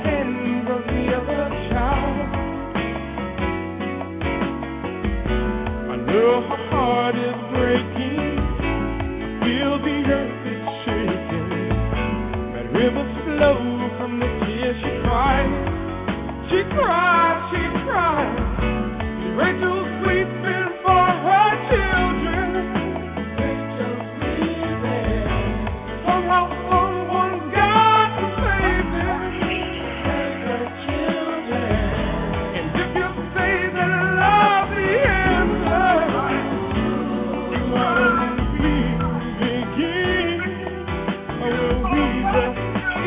hands of the other child. I know her heart is breaking. I feel the earth is shaking. Red rivers flow from the tears she cried. She cried, she cried. Rachel's weeping for her children. Rachel's weeping for her someone's got to save them. Save her children. And if you say that love the answer, will we begin or will we just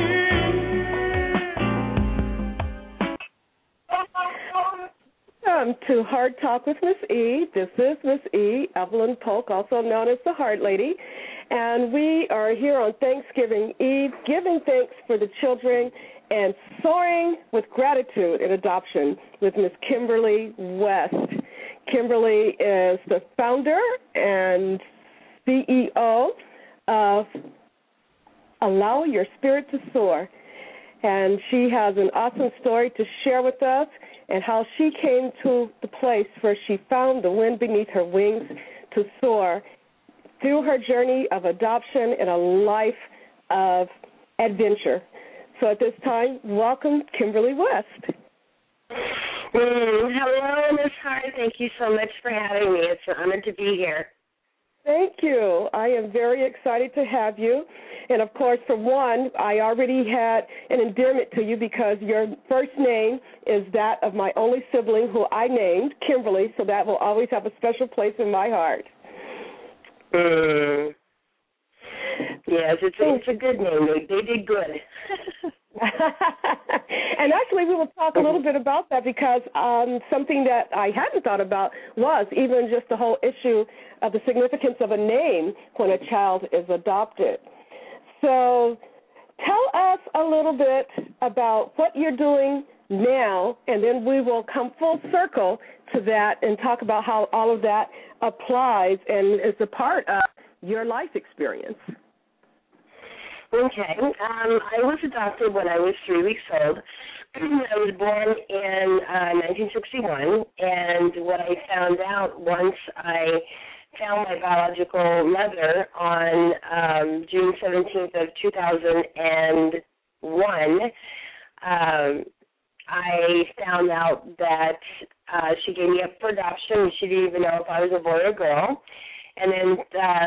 Welcome to Heart Talk with Miss E. This is Miss E, Evelyn Polk, also known as the Heart Lady, and we are here on Thanksgiving Eve, giving thanks for the children and soaring with gratitude in adoption with Miss Kimberly West. Kimberly is the founder and CEO of Allow Your Spirit to Soar, and she has an awesome story to share with us and how she came to the place where she found the wind beneath her wings to soar through her journey of adoption and a life of adventure. So at this time, welcome Kimberly West. Hello, Ms. Hart. Thank you so much for having me. It's an honor to be here. Thank you. I am very excited to have you. And, of course, for one, I already had an endearment to you because your first name is that of my only sibling who I named, Kimberly, so that will always have a special place in my heart. Yes, it's a good name. They did good. And actually, we will talk a little bit about that because something that I hadn't thought about was even just the whole issue of the significance of a name when a child is adopted. So tell us a little bit about what you're doing now, and then we will come full circle to that and talk about how all of that applies and is a part of your life experience. Okay. I was adopted when I was 3 weeks old. I was born in 1961, and what I found out once I found my biological mother on June 17th of 2001, I found out that she gave me up for adoption. She didn't even know if I was a boy or girl, and then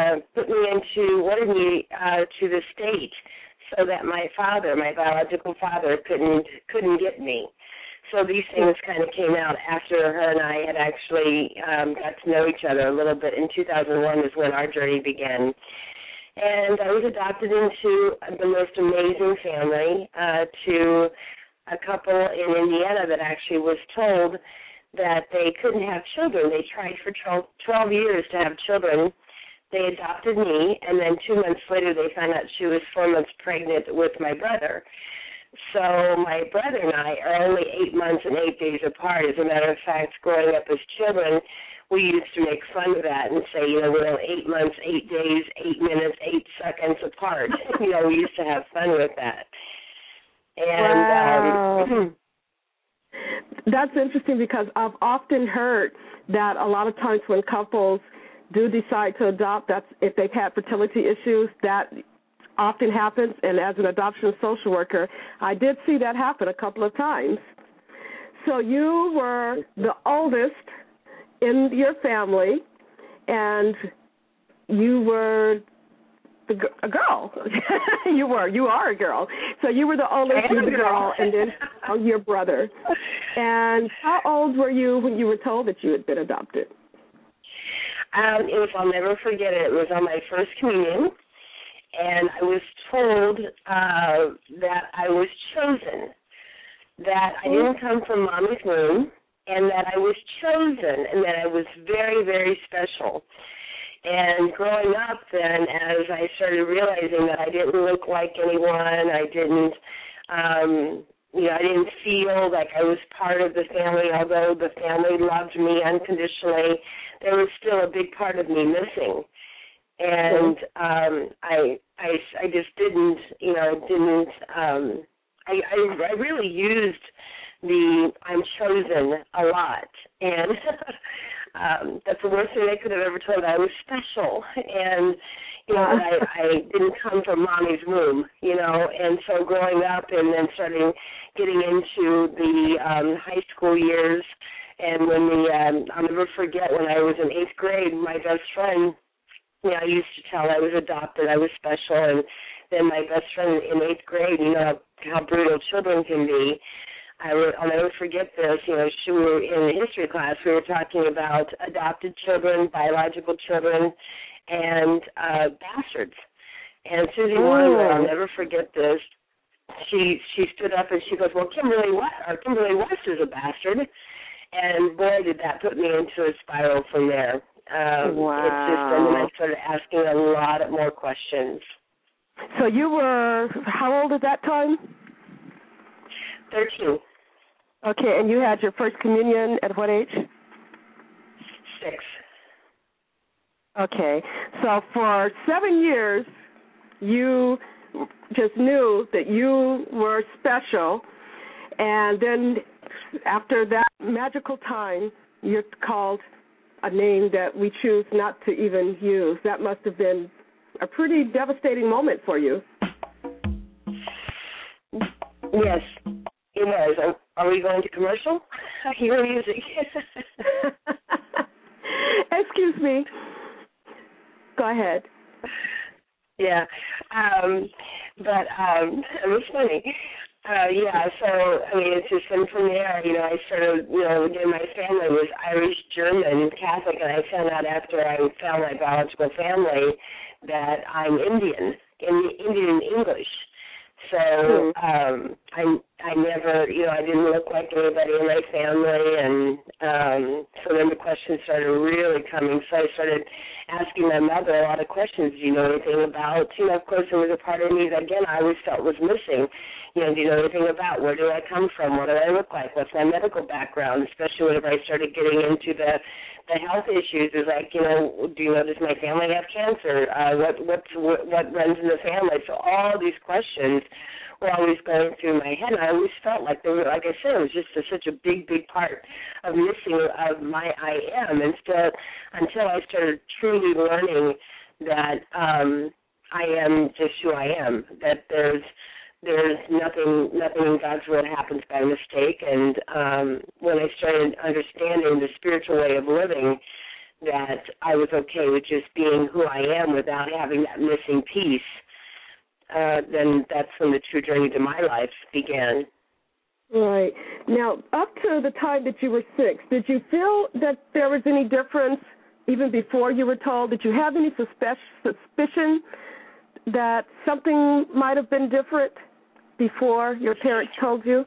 wanted me to the state so that my father, my biological father, couldn't get me. So these things kind of came out after her and I had actually got to know each other a little bit. In 2001 is when our journey began. And I was adopted into the most amazing family, to a couple in Indiana that actually was told that they couldn't have children. They tried for 12 years to have children. They adopted me, and then 2 months later they found out she was 4 months pregnant with my brother. So my brother and I are only 8 months and 8 days apart. As a matter of fact, growing up as children, we used to make fun of that and say, we're 8 months, 8 days, 8 minutes, 8 seconds apart. We used to have fun with that. And wow. That's interesting because I've often heard that a lot of times when couples do decide to adopt, that's if they've had fertility issues, that often happens. And as an adoption social worker, I did see that happen a couple of times. So you were the oldest in your family, and you were a girl. You are a girl. So you were the oldest, you were the girl, and then your brother. And how old were you when you were told that you had been adopted? I'll never forget it. It was on my first communion, and I was told that I was chosen, that I didn't come from mommy's womb, and that I was chosen, and that I was very, very special. And growing up then, as I started realizing that I didn't look like anyone, I didn't feel like I was part of the family, although the family loved me unconditionally, there was still a big part of me missing. And I just didn't I really used the I'm chosen a lot, and that's the worst thing they could have ever told me. I was special, and you know, I didn't come from mommy's womb, you know, and so growing up and then getting into the high school years, and when I'll never forget when I was in 8th grade, my best friend, you know, I used to tell I was adopted, I was special, and then my best friend in 8th grade, you know how brutal children can be. I'll never forget this. You know, we were in history class. We were talking about adopted children, biological children, and bastards. And Susie Weinberg, I'll never forget this. She stood up and she goes, "Well, Kimberly West is a bastard." And boy, did that put me into a spiral from there. Wow. It's just, and then I started asking a lot more questions. So you were how old at that time? 13. Okay, and you had your first communion at what age? 6. Okay, so for 7 years, you just knew that you were special, and then after that magical time, you're called a name that we choose not to even use. That must have been a pretty devastating moment for you. Yes, it was. Are we going to commercial? I hear music. Excuse me. Go ahead. Yeah, but it was funny. Yeah, so, I mean, it's just been from there, you know, I started, you know, again, my family was Irish, German, Catholic, and I found out after I found my biological family that I'm Indian English. So I never, you know, I didn't look like anybody in my family, and so then the questions started really coming. So I started asking my mother a lot of questions. Do you know anything about, you know, of course there was a part of me that, again, I always felt was missing. You know, do you know anything about where do I come from? What do I look like? What's my medical background? Especially whenever I started getting into the health issues, is like, you know, do you know, does my family have cancer? What runs in the family? So all these questions were always going through my head, and I always felt like they were, like I said, it was just such a big part of missing of my I am, and still until I started truly learning that I am just who I am, that there's nothing in God's will happens by mistake. And when I started understanding the spiritual way of living, that I was okay with just being who I am without having that missing piece, then that's when the true journey to my life began. Right. Now, up to the time that you were 6, did you feel that there was any difference even before you were told? Did you have any suspicion that something might have been different before your parents told you?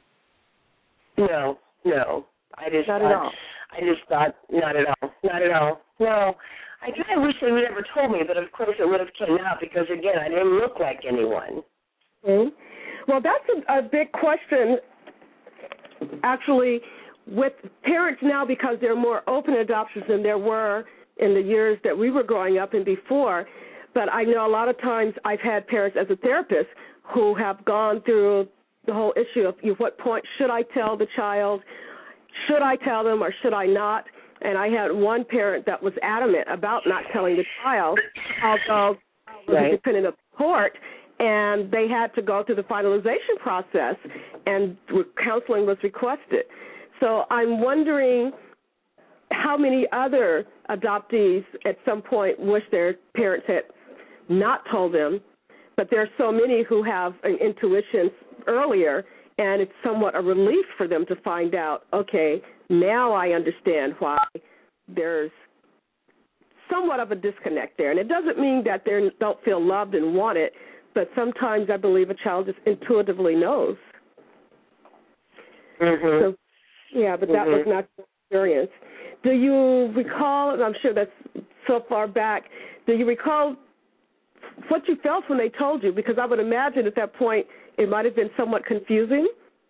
No. I just not at all. I just thought not at all. No. I kind of wish they would ever told me, but of course it would have came out because, again, I didn't look like anyone. Okay. Well, that's a big question, actually, with parents now, because there are more open adoptions than there were in the years that we were growing up and before. But I know a lot of times I've had parents as a therapist who have gone through the whole issue of what point should I tell the child, should I tell them or should I not? And I had one parent that was adamant about not telling the child, although it was independent of court, and they had to go through the finalization process, and counseling was requested. So I'm wondering how many other adoptees at some point wish their parents had not told them, but there are so many who have an intuition earlier, and it's somewhat a relief for them to find out, okay, now I understand why there's somewhat of a disconnect there. And it doesn't mean that they don't feel loved and wanted, but sometimes I believe a child just intuitively knows. Mm-hmm. So, yeah, but that was not your experience. Do you recall, and I'm sure that's so far back, do you recall what you felt when they told you? Because I would imagine at that point it might have been somewhat confusing.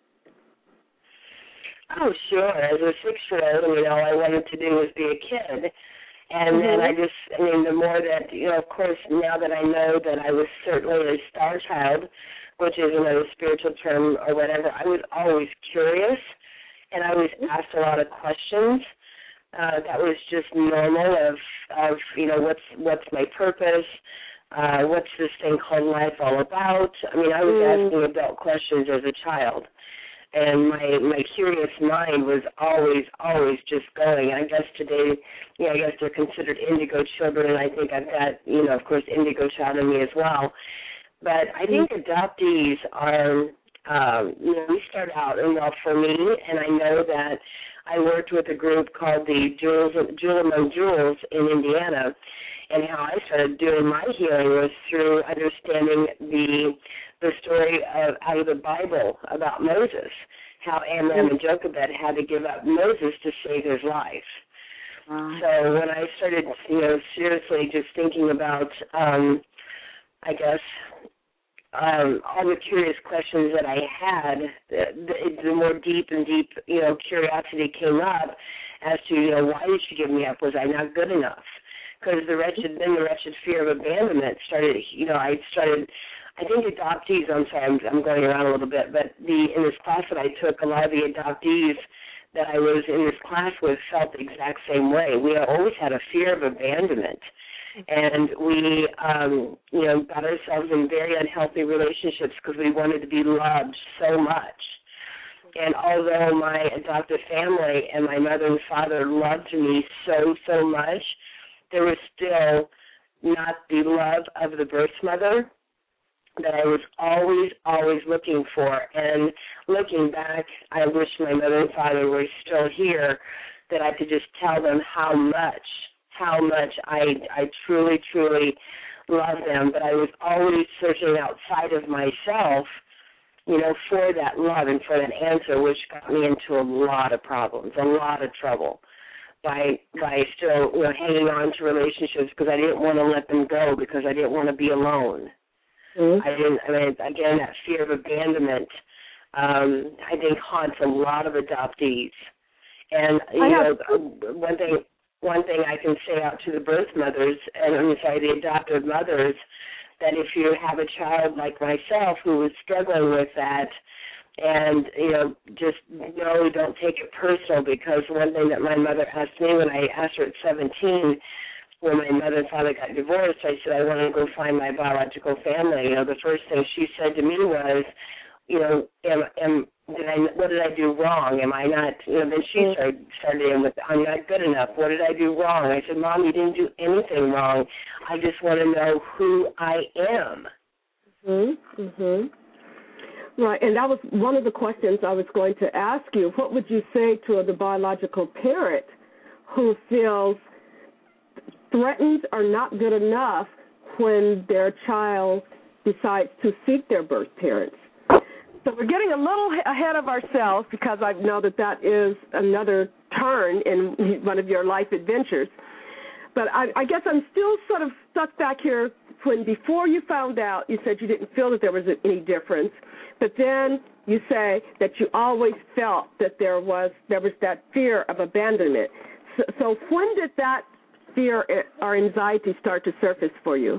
Oh, sure. As a 6-year-old, you know, all I wanted to do was be a kid. And then the more that, you know, of course, now that I know that I was certainly a star child which is another spiritual term or whatever, I was always curious, and I was asked a lot of questions. That was just normal of what's my purpose? What's this thing called life all about? I mean, I was asking adult questions as a child. And my curious mind was always just going. And I guess today, I guess they're considered indigo children, and I think I've got, of course, indigo child in me as well. But I think adoptees are, we start out, for me, and I know that I worked with a group called the Jewel Among Jewels in Indiana, and how I started doing my healing was through understanding the story out of the Bible about Moses, how Amram and Jochebed had to give up Moses to save his life. Wow. So when I started, seriously just thinking about, all the curious questions that I had, the more deep, curiosity came up as to, why did she give me up? Was I not good enough? Because the wretched fear of abandonment started, I think adoptees, I'm sorry, I'm going around a little bit, but in this class that I took, a lot of the adoptees that I was in this class with felt the exact same way. We always had a fear of abandonment. And we, got ourselves in very unhealthy relationships because we wanted to be loved so much. And although my adoptive family and my mother and father loved me so much, there was still not the love of the birth mother that I was always looking for. And looking back, I wish my mother and father were still here, that I could just tell them how much I truly love them. But I was always searching outside of myself, for that love and for that answer, which got me into a lot of problems, a lot of trouble by still, hanging on to relationships because I didn't want to let them go because I didn't want to be alone. Again, that fear of abandonment, I think haunts a lot of adoptees. And, one thing I can say out to the birth mothers, the adoptive mothers, that if you have a child like myself who is struggling with that, and, don't take it personal, because one thing that my mother asked me when I asked her at 17, when my mother and father got divorced, I said, I want to go find my biological family. The first thing she said to me was, what did I do wrong? Am I not, then she started in with, I'm not good enough. What did I do wrong? I said, Mom, you didn't do anything wrong. I just want to know who I am. Right, and that was one of the questions I was going to ask you. What would you say to the biological parent who feels threatened or not good enough when their child decides to seek their birth parents? So we're getting a little ahead of ourselves, because I know that is another turn in one of your life adventures. But I guess I'm still sort of stuck back here when before you found out, you said you didn't feel that there was any difference. But then you say that you always felt that there was that fear of abandonment. So when did that fear or anxiety start to surface for you?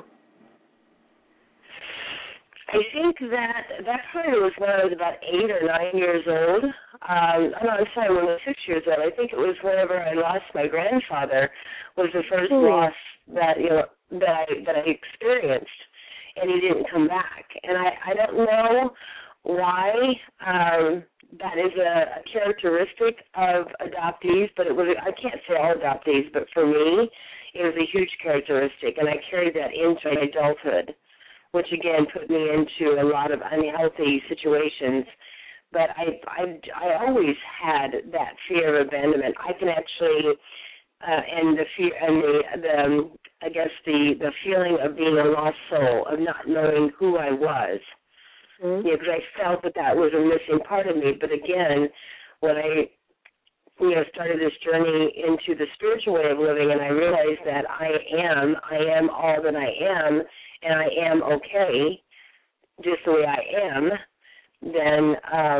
I think that probably was when I was about 8 or 9 years old. I'm sorry, when I was 6 years old. I think it was whenever I lost my grandfather was the first loss that I experienced, and he didn't come back. And I don't know why that is a characteristic of adoptees, but I can't say all adoptees, but for me, it was a huge characteristic, and I carried that into my adulthood, which again put me into a lot of unhealthy situations. But I always had that fear of abandonment. I can actually, and the fear and the feeling of being a lost soul, of not knowing who I was. Because I felt that was a missing part of me. But again, when I started this journey into the spiritual way of living, and I realized that I am all that I am, and I am okay, just the way I am, then,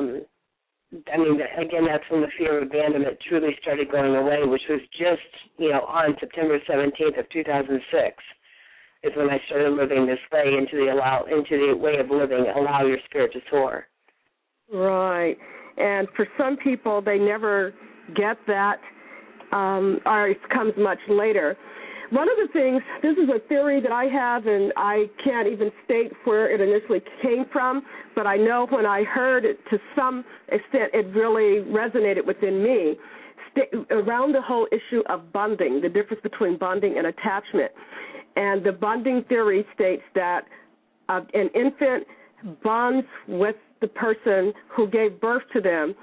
again, that's when the fear of abandonment truly started going away, which was just, on September 17th of 2006. is when I started living this way into the way of living. Allow your spirit to soar. Right. And for some people, they never get that, or it comes much later. One of the things, this is a theory that I have, and I can't even state where it initially came from, but I know when I heard it to some extent, it really resonated within me, around the whole issue of bonding, the difference between bonding and attachment. And the bonding theory states that an infant bonds with the person who gave birth to them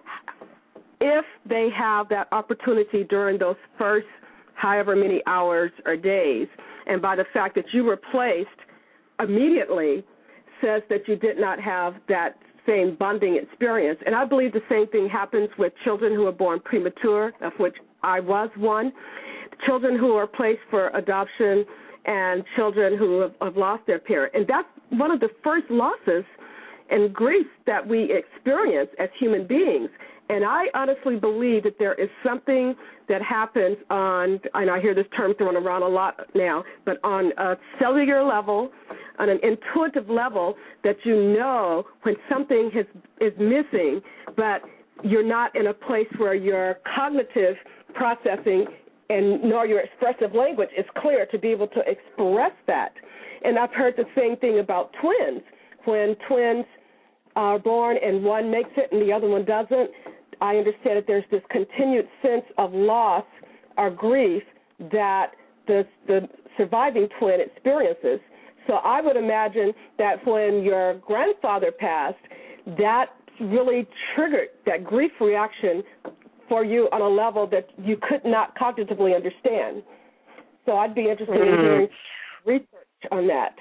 if they have that opportunity during those first however many hours or days. And by the fact that you were placed immediately says that you did not have that same bonding experience. And I believe the same thing happens with children who are born premature, of which I was one, children who are placed for adoption, and children who have lost their parent. And that's one of the first losses and grief that we experience as human beings. And I honestly believe that there is something that happens on, and I hear this term thrown around a lot now, but on a cellular level, on an intuitive level, that you know when something is missing, but you're not in a place where your cognitive processing and nor your expressive language is clear to be able to express that. And I've heard the same thing about twins. When twins are born and one makes it and the other one doesn't, I understand that there's this continued sense of loss or grief that the surviving twin experiences. So I would imagine that when your grandfather passed, that really triggered that grief reaction for you on a level that you could not cognitively understand. So I'd be interested in hearing research on that.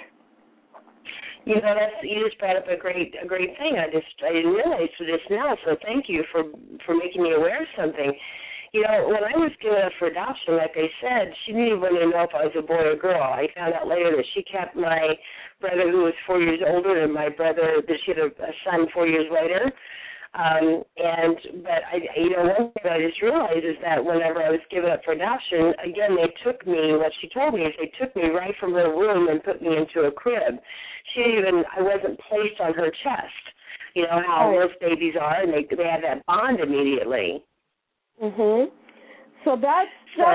You know, you just brought up a great thing. I didn't realize this now, so thank you for making me aware of something. You know, when I was given up for adoption, like I said, she didn't even know if I was a boy or girl. I found out later that she kept my brother, who was 4 years older than my brother, that she had a son 4 years later. But one thing I just realized is that whenever I was given up for adoption, again, they took me, what she told me is they took me right from her room and put me into a crib. I wasn't placed on her chest. You know how most babies are, and they have that bond immediately. Mhm. So that's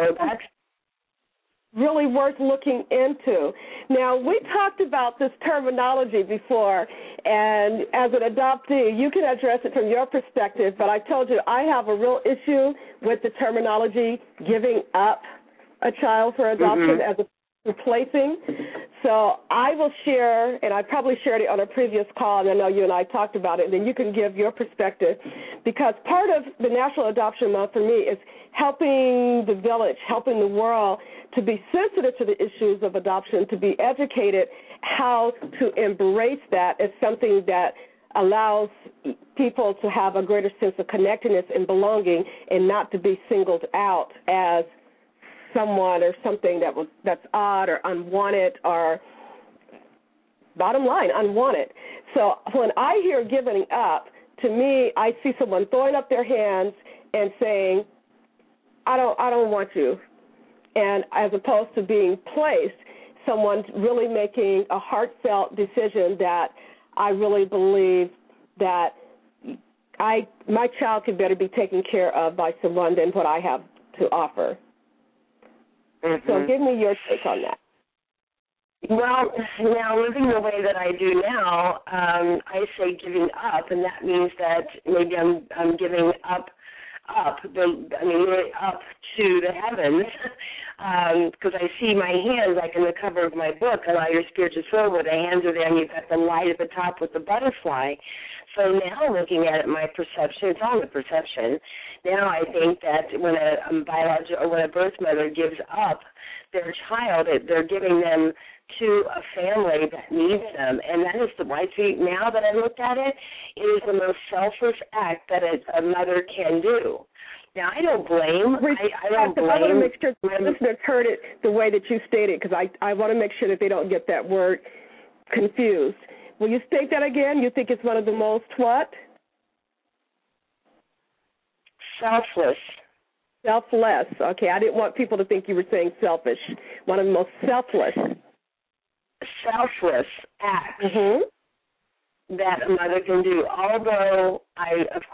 really worth looking into. Now, we talked about this terminology before, and as an adoptee, you can address it from your perspective, but I told you I have a real issue with the terminology giving up a child for adoption as a replacing. So I will share, and I probably shared it on a previous call, and I know you and I talked about it, and then you can give your perspective, because part of the National Adoption Month for me is helping the village, helping the world to be sensitive to the issues of adoption, to be educated how to embrace that as something that allows people to have a greater sense of connectedness and belonging and not to be singled out as someone or something that's odd or unwanted or, bottom line, unwanted. So when I hear giving up, to me, I see someone throwing up their hands and saying, I don't want you. And as opposed to being placed, someone's really making a heartfelt decision that I really believe that my child can better be taken care of by someone than what I have to offer. So give me your take on that. Well, now living the way that I do now, I say giving up, and that means that maybe I'm giving up to the heavens, because I see my hands, like in the cover of my book, Allow Your Spirit to Soar, where the hands are there, and you've got the light at the top with the butterfly. So now looking at it, my perception, it's all the perception. Now I think that when when a birth mother gives up their child, they're giving them to a family that needs them, and that is the right thing. Now that I looked at it, it is the most selfless act that a mother can do. Now, I don't blame. I don't blame. I want to make sure the listeners heard it the way that you stated, because I want to make sure that they don't get that word confused. Will you state that again? You think it's one of the most what? Selfless. Selfless. Okay, I didn't want people to think you were saying selfish. One of the most selfless. selfless act that a mother can do. Although I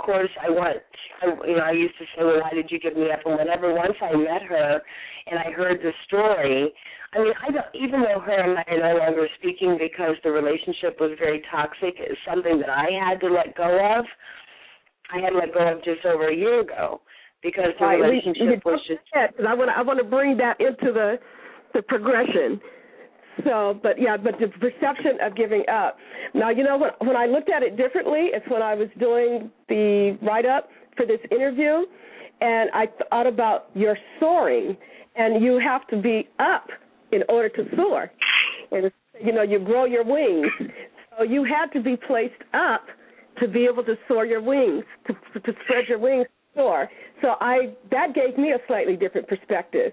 used to say, well, why did you give me up? And whatever. Once I met her and I heard the story, I mean, even though her and I are no longer speaking because the relationship was very toxic, it's something that I had to let go of. I had to let go of just over a year ago because the relationship was just. I want to bring that into the progression. So, but the perception of giving up. Now, you know, when I looked at it differently, it's when I was doing the write-up for this interview, and I thought about your soaring, and you have to be up in order to soar. And, you know, you grow your wings. So you had to be placed up to be able to soar your wings, to spread your wings, to soar. So that gave me a slightly different perspective.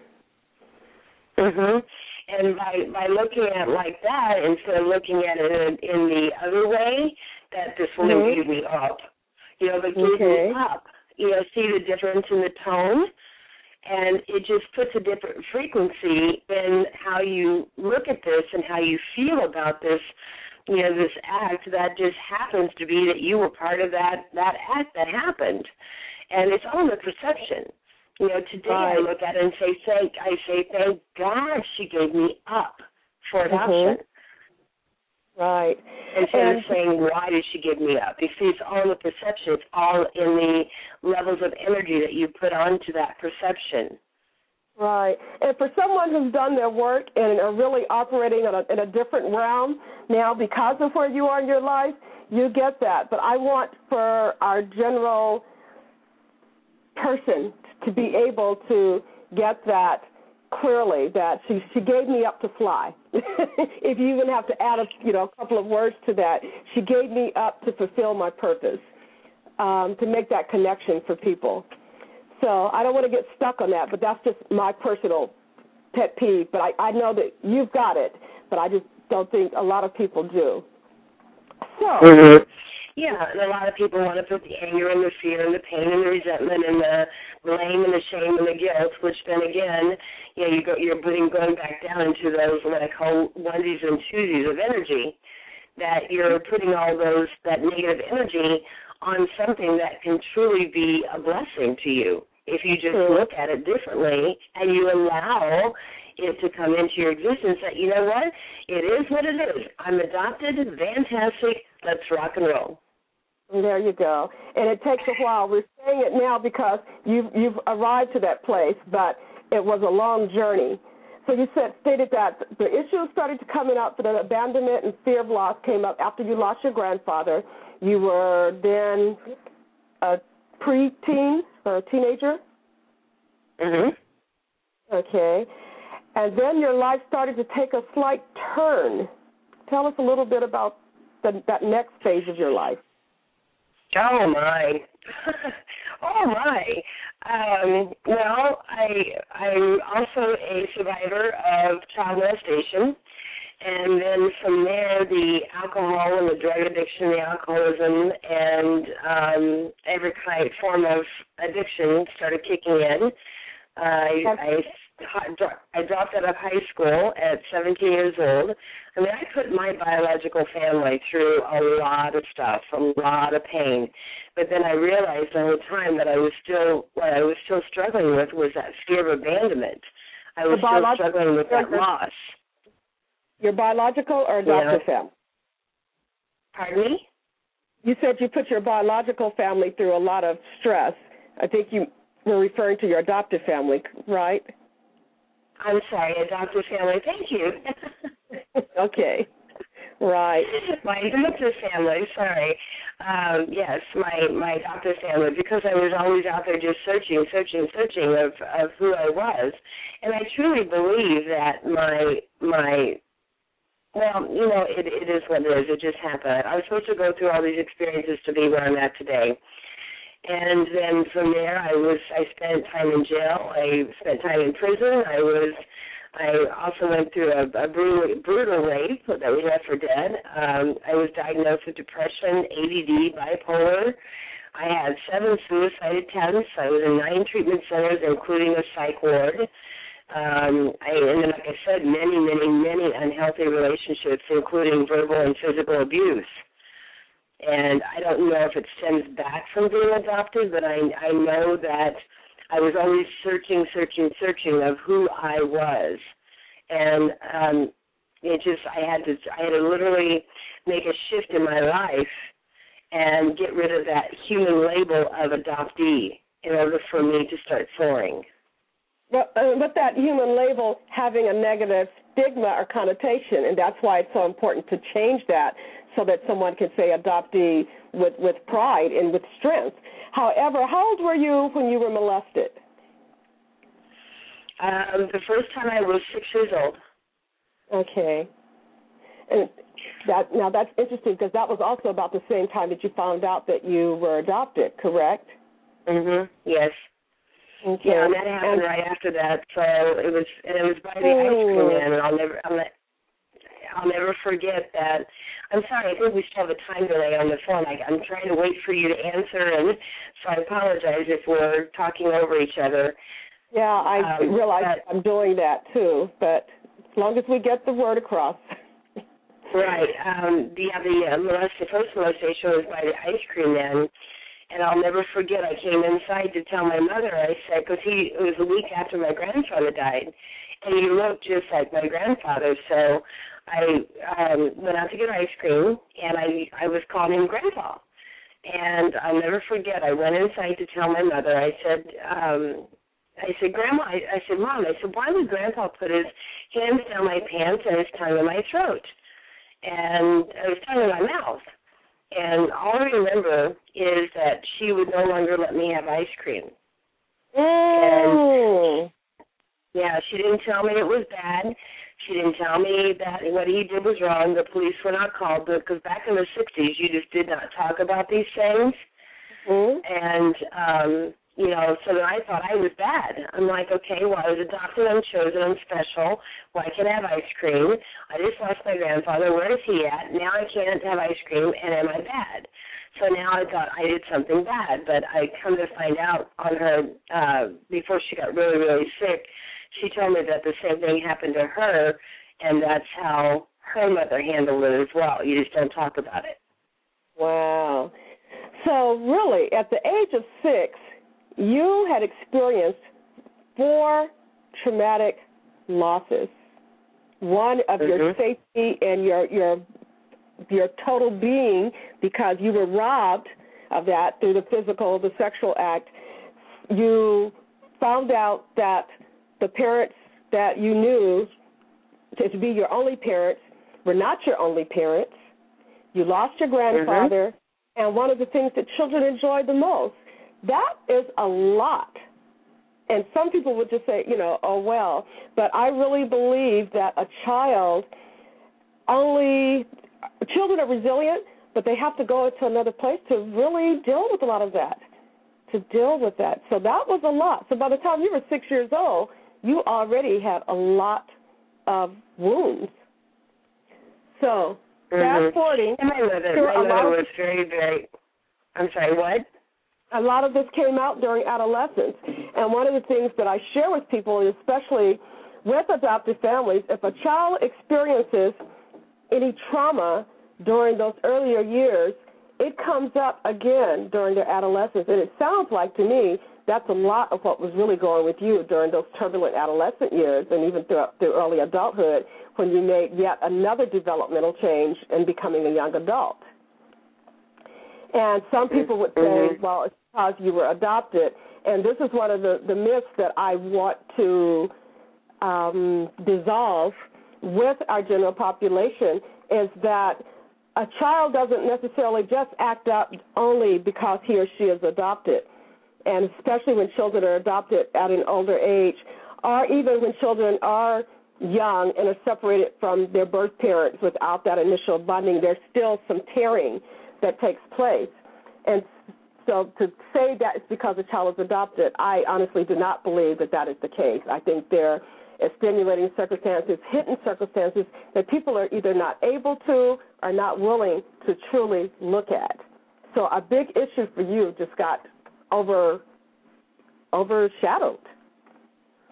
And by looking at it like that, instead of looking at it in the other way, that this woman gave me up, you know, but gave me up, you know, see the difference in the tone, and it just puts a different frequency in how you look at this and how you feel about this, you know, this act that just happens to be that you were part of that act that happened. And it's all the perception. You know, today I look at it and say, thank God she gave me up for adoption. Right. Instead of saying, why did she give me up? You see, it's all the perception. It's all in the levels of energy that you put onto that perception. Right. And for someone who's done their work and are really operating in a different realm now because of where you are in your life, you get that. But I want for our general person to be able to get that clearly, that she gave me up to fly. If you even have to add a couple of words to that, she gave me up to fulfill my purpose, to make that connection for people. So I don't want to get stuck on that, but that's just my personal pet peeve. But I know that you've got it, but I just don't think a lot of people do. So. Yeah, and a lot of people want to put the anger and the fear and the pain and the resentment and the blame and the shame and the guilt, which then again, you know, you're going back down into those what I call onesies and twosies of energy, that you're putting all that negative energy on something that can truly be a blessing to you if you just look at it differently and you allow it to come into your existence that, you know what, it is what it is. I'm adopted, fantastic, let's rock and roll. There you go. And it takes a while. We're saying it now because you've arrived to that place, but it was a long journey. So you stated that the issues started to come up, that abandonment and fear of loss came up after you lost your grandfather. You were then a pre-teen or a teenager? Okay. And then your life started to take a slight turn. Tell us a little bit about that next phase of your life. Oh, my. Well, I'm also a survivor of child molestation. And then from there, the alcohol and the drug addiction, the alcoholism, and every kind of form of addiction started kicking in. I dropped out of high school at 17 years old. I mean, I put my biological family through a lot of stuff, a lot of pain. But then I realized the whole time that what I was still struggling with was that fear of abandonment. I was still struggling with that loss. Your biological or adoptive family? Pardon me? You said you put your biological family through a lot of stress. I think you were referring to your adoptive family, right? I'm sorry, adoptive family. Thank you. Okay. Right. My adoptive family, sorry. Yes, my adoptive family, because I was always out there just searching of who I was. And I truly believe that well, you know, it is what it is. It just happened. I was supposed to go through all these experiences to be where I'm at today. And then from there, I spent time in jail. I spent time in prison. I also went through a brutal rape that we left for dead. I was diagnosed with depression, ADD, bipolar. I had 7 suicide attempts. I was in 9 treatment centers, including a psych ward. And then, like I said, many, many, many unhealthy relationships, including verbal and physical abuse. And I don't know if it stems back from being adopted, but I know that I was always searching of who I was. And I had to literally make a shift in my life and get rid of that human label of adoptee in order for me to start soaring. But that human label having a negative stigma or connotation, and that's why it's so important to change that so that someone can say adoptee with pride and with strength. However, how old were you when you were molested? The first time I was 6 years old. Okay. And that's interesting because that was also about the same time that you found out that you were adopted, correct? Yes. Okay. Yeah, and that happened right after that. So it was by the ice cream man, and I'll never forget that. I'm sorry, I think we still have a time delay on the phone. I'm trying to wait for you to answer, and so I apologize if we're talking over each other. Yeah, I realize I'm doing that too, but as long as we get the word across. Right. The first molestation was by the ice cream man. And I'll never forget, I came inside to tell my mother, I said, because it was a week after my grandfather died, and he looked just like my grandfather. So I went out to get ice cream, and I was calling him Grandpa. And I'll never forget, I went inside to tell my mother, I said, Grandma, I said, Mom, I said, why would Grandpa put his hands down my pants and his tongue in my throat? And his tongue in my mouth. And all I remember is that she would no longer let me have ice cream. And, yeah, she didn't tell me it was bad. She didn't tell me that what he did was wrong. The police were not called because back in the 60s, you just did not talk about these things. And, so then I thought I was bad. I'm like, okay, well, I was adopted, I'm chosen, I'm special. Well, I can have ice cream. I just lost my grandfather. Where is he at? Now I can't have ice cream, and am I bad? So now I thought I did something bad, but I come to find out on her, before she got really, really sick, she told me that the same thing happened to her, and that's how her mother handled it as well. You just don't talk about it. Wow. So really, at the age of 6, you had experienced 4 traumatic losses. One of your safety and your total being, because you were robbed of that through the sexual act. You found out that the parents that you knew to be your only parents were not your only parents. You lost your grandfather, and one of the things that children enjoy the most. That is a lot. And some people would just say, oh, well. But I really believe that children are resilient, but they have to go to another place to really deal with a lot of that, So that was a lot. So by the time you were 6 years old, you already had a lot of wounds. So fast forwarding. And my mother was very, very, I'm sorry, what? A lot of this came out during adolescence. And one of the things that I share with people, especially with adoptive families, if a child experiences any trauma during those earlier years, it comes up again during their adolescence. And it sounds like to me that's a lot of what was really going with you during those turbulent adolescent years and even through early adulthood when you made yet another developmental change in becoming a young adult. And some people would say, well, it's because you were adopted. And this is one of the myths that I want to dissolve with our general population is that a child doesn't necessarily just act up only because he or she is adopted, and especially when children are adopted at an older age, or even when children are young and are separated from their birth parents without that initial bonding, there's still some tearing that takes place. And so to say that it's because a child is adopted, I honestly do not believe that is the case. I think there are stimulating circumstances, hidden circumstances that people are either not able to or not willing to truly look at. So a big issue for you just got overshadowed.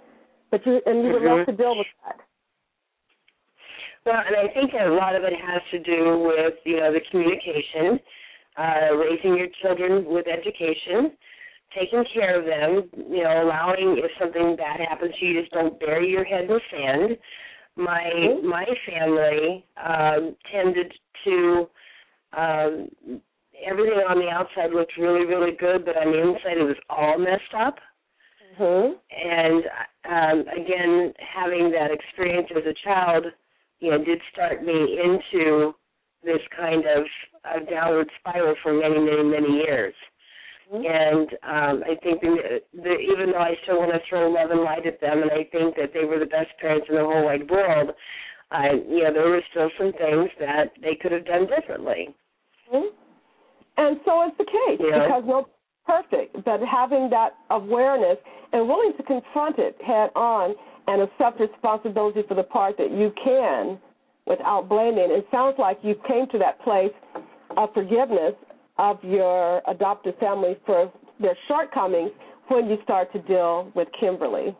but you would love to deal with that. Well, and I think a lot of it has to do with, the communication, raising your children with education, taking care of them, allowing if something bad happens to you, just don't bury your head in the sand. My family tended to everything on the outside looked really, really good, but on the inside it was all messed up. And again, having that experience as a child, did start me into this kind of downward spiral for many, many, many years. And I think even though I still want to throw love and light at them, and I think that they were the best parents in the whole wide world, there were still some things that they could have done differently. And so is the case, because no perfect, but having that awareness and willing to confront it head on and accept responsibility for the part that you can without blaming. It sounds like you came to that place of forgiveness of your adoptive family for their shortcomings when you start to deal with Kimberly.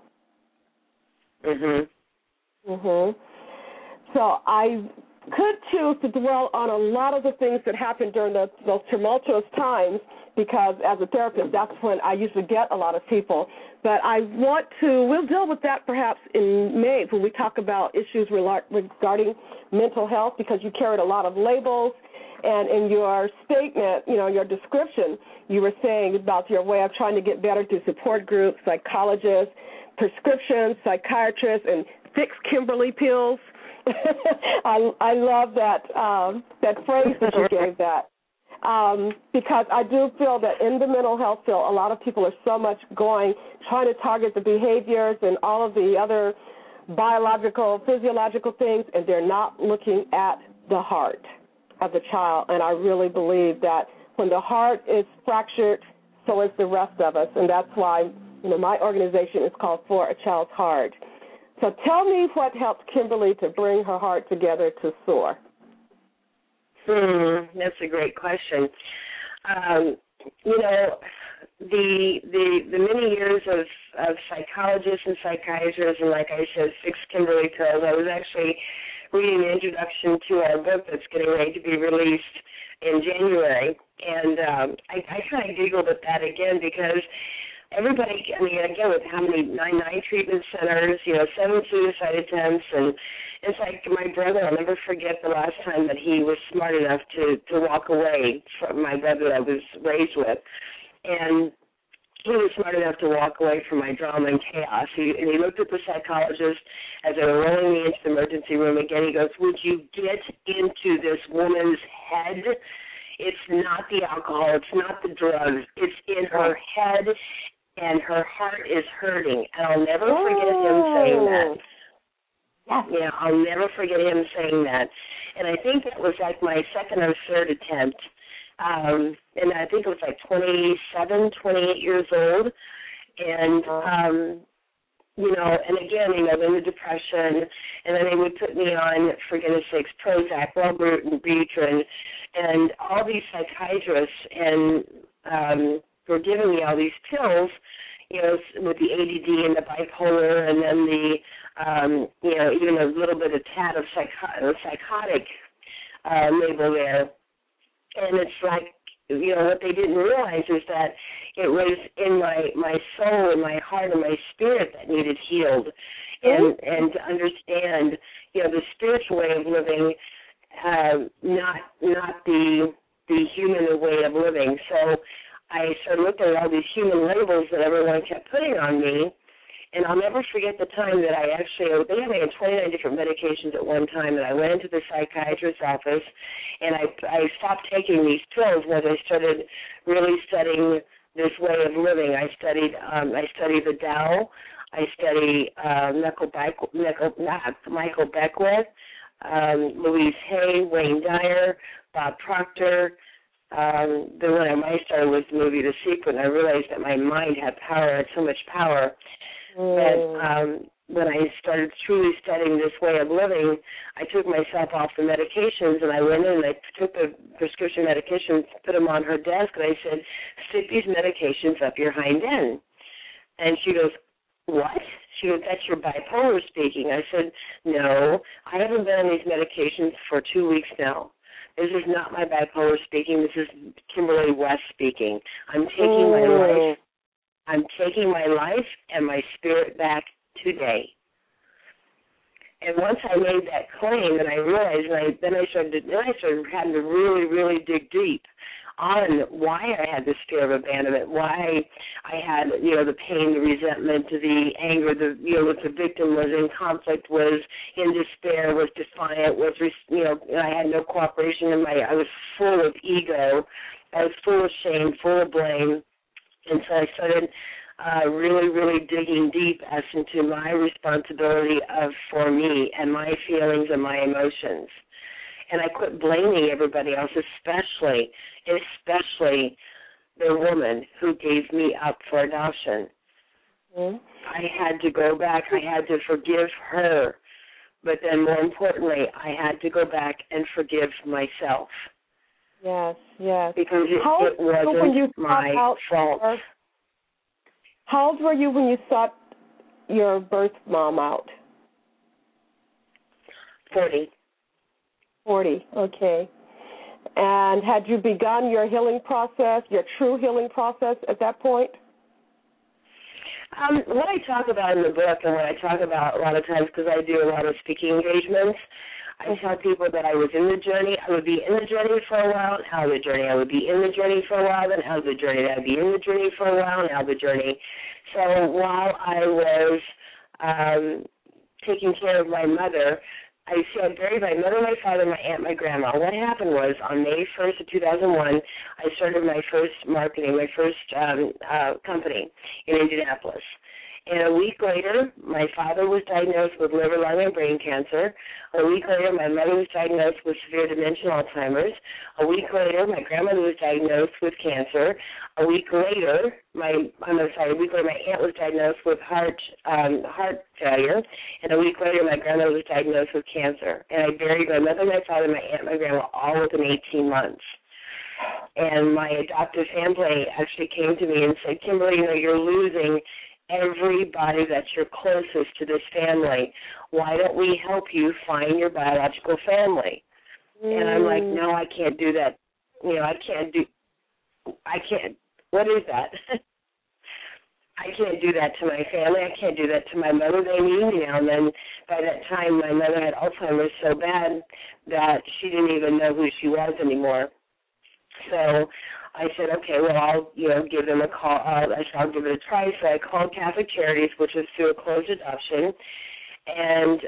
So I could choose to dwell on a lot of the things that happened during those tumultuous times, because as a therapist, that's when I usually get a lot of people. But we'll deal with that perhaps in May when we talk about issues regarding mental health, because you carried a lot of labels. And in your statement, your description, you were saying about your way of trying to get better through support groups, psychologists, prescriptions, psychiatrists, and fix Kimberly pills. I love that phrase that you gave that, because I do feel that in the mental health field, a lot of people are so much trying to target the behaviors and all of the other biological, physiological things, and they're not looking at the heart of the child. And I really believe that when the heart is fractured, so is the rest of us, and that's why my organization is called For a Child's Heart. So tell me what helped Kimberly to bring her heart together to soar. That's a great question. The many years of psychologists and psychiatrists, and like I said, fix Kimberly pills. I was actually reading the introduction to our book that's getting ready to be released in January, and I kind of giggled at that again, because everybody, again, with how many 9 treatment centers, 7 suicide attempts, and it's like my brother, I'll never forget the last time that he was smart enough to walk away from my brother that I was raised with, and he was smart enough to walk away from my drama and chaos. He looked at the psychologist as they were rolling me into the emergency room again. He goes, "Would you get into this woman's head? It's not the alcohol. It's not the drugs. It's in her head, and her heart is hurting." And I'll never forget him saying that. Yeah, I'll never forget him saying that. And I think that was like my second or third attempt. And I think it was like 27, 28 years old. And, and again, in the depression, and then they would put me on, for goodness sakes, Prozac, Wellbutrin, and all these psychiatrists, and were giving me all these pills, with the ADD and the bipolar, and then the, even a little bit of tad of psychotic label there. And it's like, what they didn't realize is that it was in my soul and my heart and my spirit that needed healed, and to understand, the spiritual way of living, not the human way of living. So I started looking at all these human labels that everyone kept putting on me, and I'll never forget the time that they had me on 29 different medications at one time, and I went into the psychiatrist's office, and I stopped taking these pills as I started really studying this way of living. I studied the Tao. I studied Michael Beckwith, Louise Hay, Wayne Dyer, Bob Proctor. The one I might start was the movie The Secret, and I realized that my mind had so much power. But when I started truly studying this way of living, I took myself off the medications, and I went in and I took the prescription medications, put them on her desk, and I said, "Stick these medications up your hind end." And she goes, "What?" She goes, that's your bipolar speaking. I said, no, I haven't been on these medications for 2 weeks now. This is not my bipolar speaking. This is Kimberly West speaking. I'm taking my life. I'm taking my life and my spirit back today. And once I made that claim, and I realized, then I started having to really, really dig deep on why I had this fear of abandonment, why I had, the pain, the resentment, the anger, that the victim was in conflict, was in despair, was defiant, and I had no cooperation I was full of ego, I was full of shame, full of blame, and so I started really, really digging deep as into my responsibility for me and my feelings and my emotions. And I quit blaming everybody else, especially the woman who gave me up for adoption. Mm-hmm. I had to go back. I had to forgive her. But then more importantly, I had to go back and forgive myself. Yes. Because it wasn't my fault. How old were you when you sought your birth mom out? 40. 40, okay. And had you begun your healing process, your true healing process at that point? What I talk about in the book and what I talk about a lot of times, because I do a lot of speaking engagements, I tell people that I was in the journey. I would be in the journey for a while, and out of the journey. I would be in the journey for a while, then out of the journey. I'd be in the journey for a while, and out of the journey. So while I was taking care of my mother, I buried my mother, my father, my aunt, my grandma. What happened was on May 1st of 2001, I started my first marketing, my first company in Indianapolis. And a week later, my father was diagnosed with liver, lung, and brain cancer. A week later, my mother was diagnosed with severe dementia and Alzheimer's. A week later, my grandmother was diagnosed with cancer. A week later, my aunt was diagnosed with heart failure. And a week later, my grandmother was diagnosed with cancer. And I buried my mother, my father, my aunt, my grandma all within 18 months. And my adoptive family actually came to me and said, Kimberly, you're losing everybody that's your closest to this family. Why don't we help you find your biological family? And I'm like, no, I can't do that. I can't. What is that? I can't do that to my family. I can't do that to my mother. They need me now. And then by that time, my mother had Alzheimer's so bad that she didn't even know who she was anymore. So I said, okay, well, I'll, give them a call. I'll give it a try. So I called Catholic Charities, which was through a closed adoption. And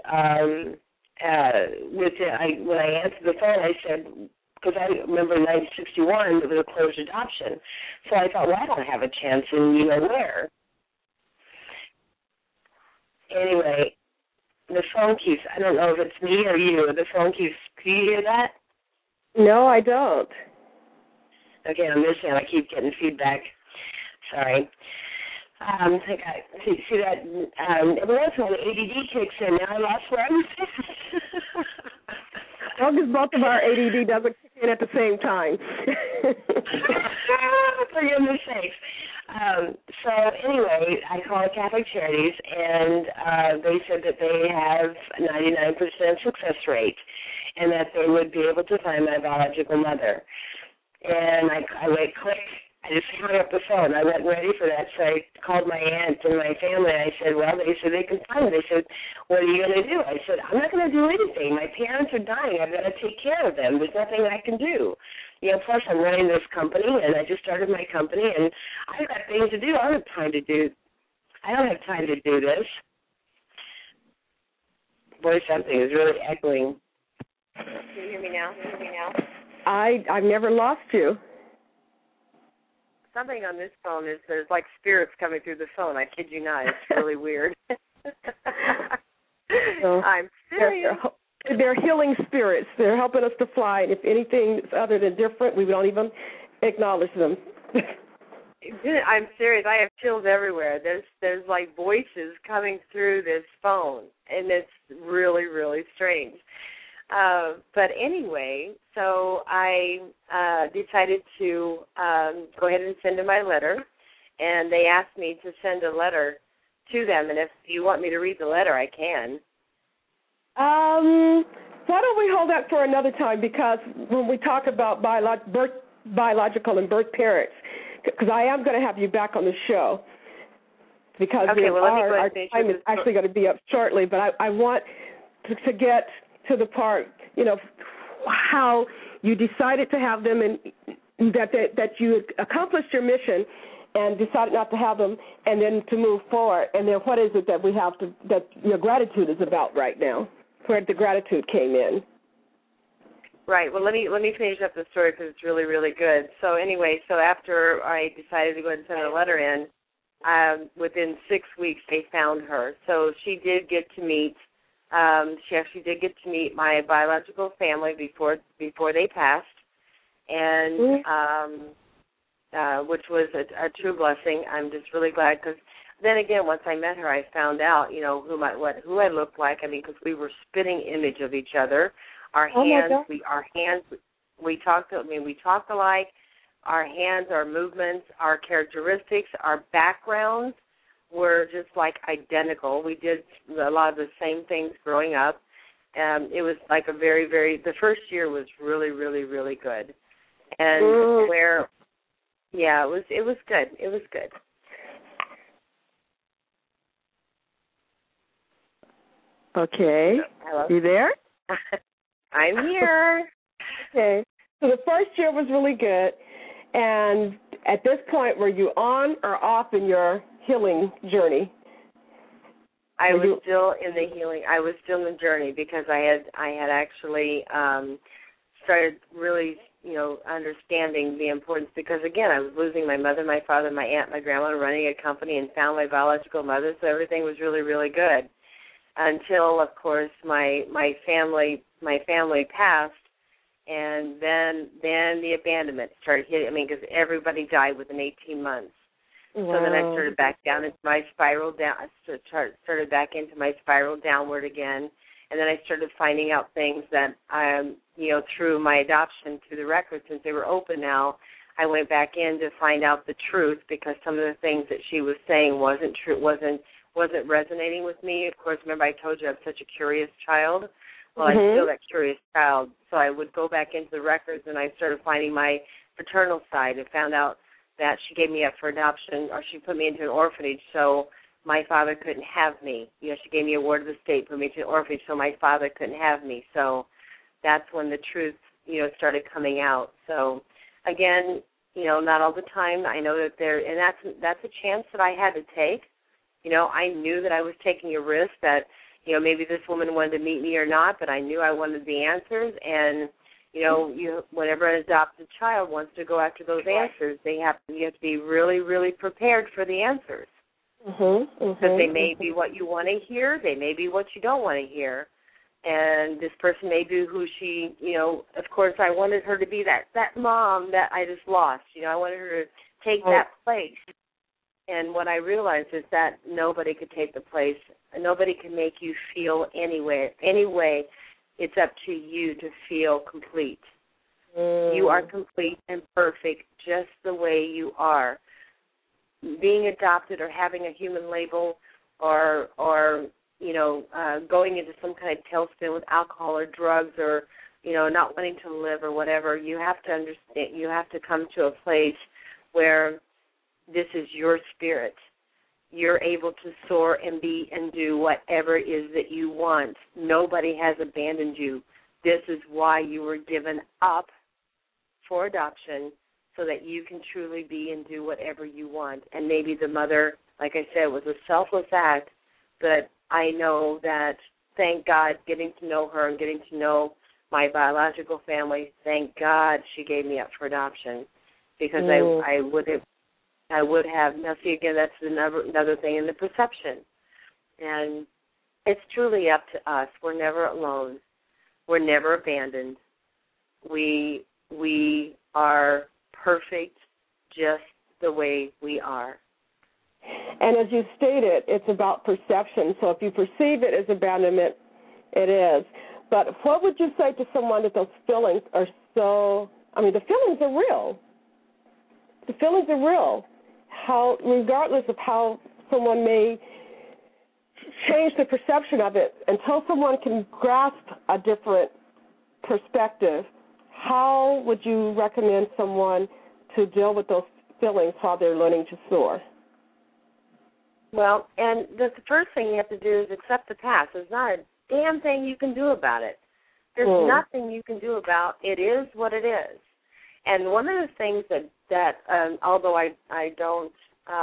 when I answered the phone, I said, because I remember in 1961 it was a closed adoption. So I thought, well, I don't have a chance in where. Anyway, the phone keeps, I don't know if it's me or you, the phone keeps, can you hear that? No, I don't. Okay, I'm missing. I keep getting feedback. Sorry. See that? Every once in a while, the ADD kicks in. Now I lost where I was. As long as both of our ADD doesn't kick in at the same time. For goodness sakes. So anyway, I called Catholic Charities, and they said that they have a 99% success rate, and that they would be able to find my biological mother. And I went click. I just hung up the phone. I wasn't ready for that, so I called my aunt and my family. I said, well, they said they can find it. They said, what are you going to do? I said, I'm not going to do anything. My parents are dying. I've got to take care of them. There's nothing I can do. Plus I'm running this company, and I just started my company, and I've got things to do. I don't have time to do this. Boy, something is really echoing. Can you hear me now? I've never lost you. Something on this phone there's like spirits coming through the phone. I kid you not. It's really weird. I'm serious. They're healing spirits. They're helping us to fly. And if anything is other than different, we don't even acknowledge them. I'm serious. I have chills everywhere. There's like voices coming through this phone, and it's really, really strange. But anyway, so I decided to go ahead and send them my letter, and they asked me to send a letter to them, and if you want me to read the letter, I can. Why don't we hold that for another time? Because when we talk about biological and birth parents, because I am going to have you back on the show, because our time is actually going to be up shortly. But I want to get to the part, how you decided to have them, and that you accomplished your mission and decided not to have them, and then to move forward. And then what is it that we have to, that your gratitude is about right now, where the gratitude came in? Right. Well, let me finish up the story because it's really, really good. So anyway, after I decided to go ahead and send a letter in, within 6 weeks they found her. So she did get to meet. She actually did get to meet my biological family before they passed, and which was a true blessing. I'm just really glad, because then again, once I met her, I found out, who I looked like. I mean, because we were spitting image of each other. Our hands, we talked alike. Our hands, our movements, our characteristics, our backgrounds were just like identical. We did a lot of the same things growing up. It was like a very, very, the first year was really, really, really good. And it was good. It was good. Okay. Hello? You there? I'm here. Okay. So the first year was really good. And at this point, were you on or off in your healing journey? I was still in the healing. I was still in the journey, because I had actually started really, understanding the importance, because, again, I was losing my mother, my father, my aunt, my grandma, running a company, and found my biological mother, so everything was really, really good. Until, of course, my family passed, and then the abandonment started hitting. I mean, because everybody died within 18 months. Wow. So then I started back down into my spiral down. I started back into my spiral downward again, and then I started finding out things that through my adoption, through the records, since they were open now, I went back in to find out the truth, because some of the things that she was saying wasn't true, wasn't resonating with me. Of course, remember I told you I'm such a curious child. Well, I'm still that curious child. So I would go back into the records, and I started finding my paternal side, and found out that she gave me up for adoption, or she put me into an orphanage, so my father couldn't have me. She gave me a ward of the state, put me into an orphanage, so my father couldn't have me. So that's when the truth, started coming out. So again, not all the time. I know that and that's a chance that I had to take. I knew that I was taking a risk, that, maybe this woman wanted to meet me or not, but I knew I wanted the answers. And, whenever an adopted child wants to go after those answers, you have to be really, really prepared for the answers. Because they may be what you want to hear, they may be what you don't want to hear. And this person may be who she, of course, I wanted her to be that mom that I just lost. I wanted her to take that place. And what I realized is that nobody could take the place. Nobody can make you feel any way. It's up to you to feel complete. You are complete and perfect just the way you are. Being adopted, or having a human label, or going into some kind of tailspin with alcohol or drugs, or, not wanting to live or whatever, you have to understand, you have to come to a place where this is your spirit. You're able to soar and be and do whatever it is that you want. Nobody has abandoned you. This is why you were given up for adoption, so that you can truly be and do whatever you want. And maybe the mother, like I said, was a selfless act, but I know that, thank God, getting to know her and getting to know my biological family, thank God she gave me up for adoption, because I would have, now see again, that's another thing in the perception. And it's truly up to us. We're never alone. We're never abandoned. We are perfect just the way we are. And as you stated, it's about perception. So if you perceive it as abandonment, it is. But what would you say to someone that those feelings are the feelings are real. The feelings are real. Regardless of how someone may change the perception of it until someone can grasp a different perspective, how would you recommend someone to deal with those feelings while they're learning to soar? Well, and the first thing you have to do is accept the past. There's not a damn thing you can do about it. There's nothing you can do about it. It is what it is. And one of the things that although I don't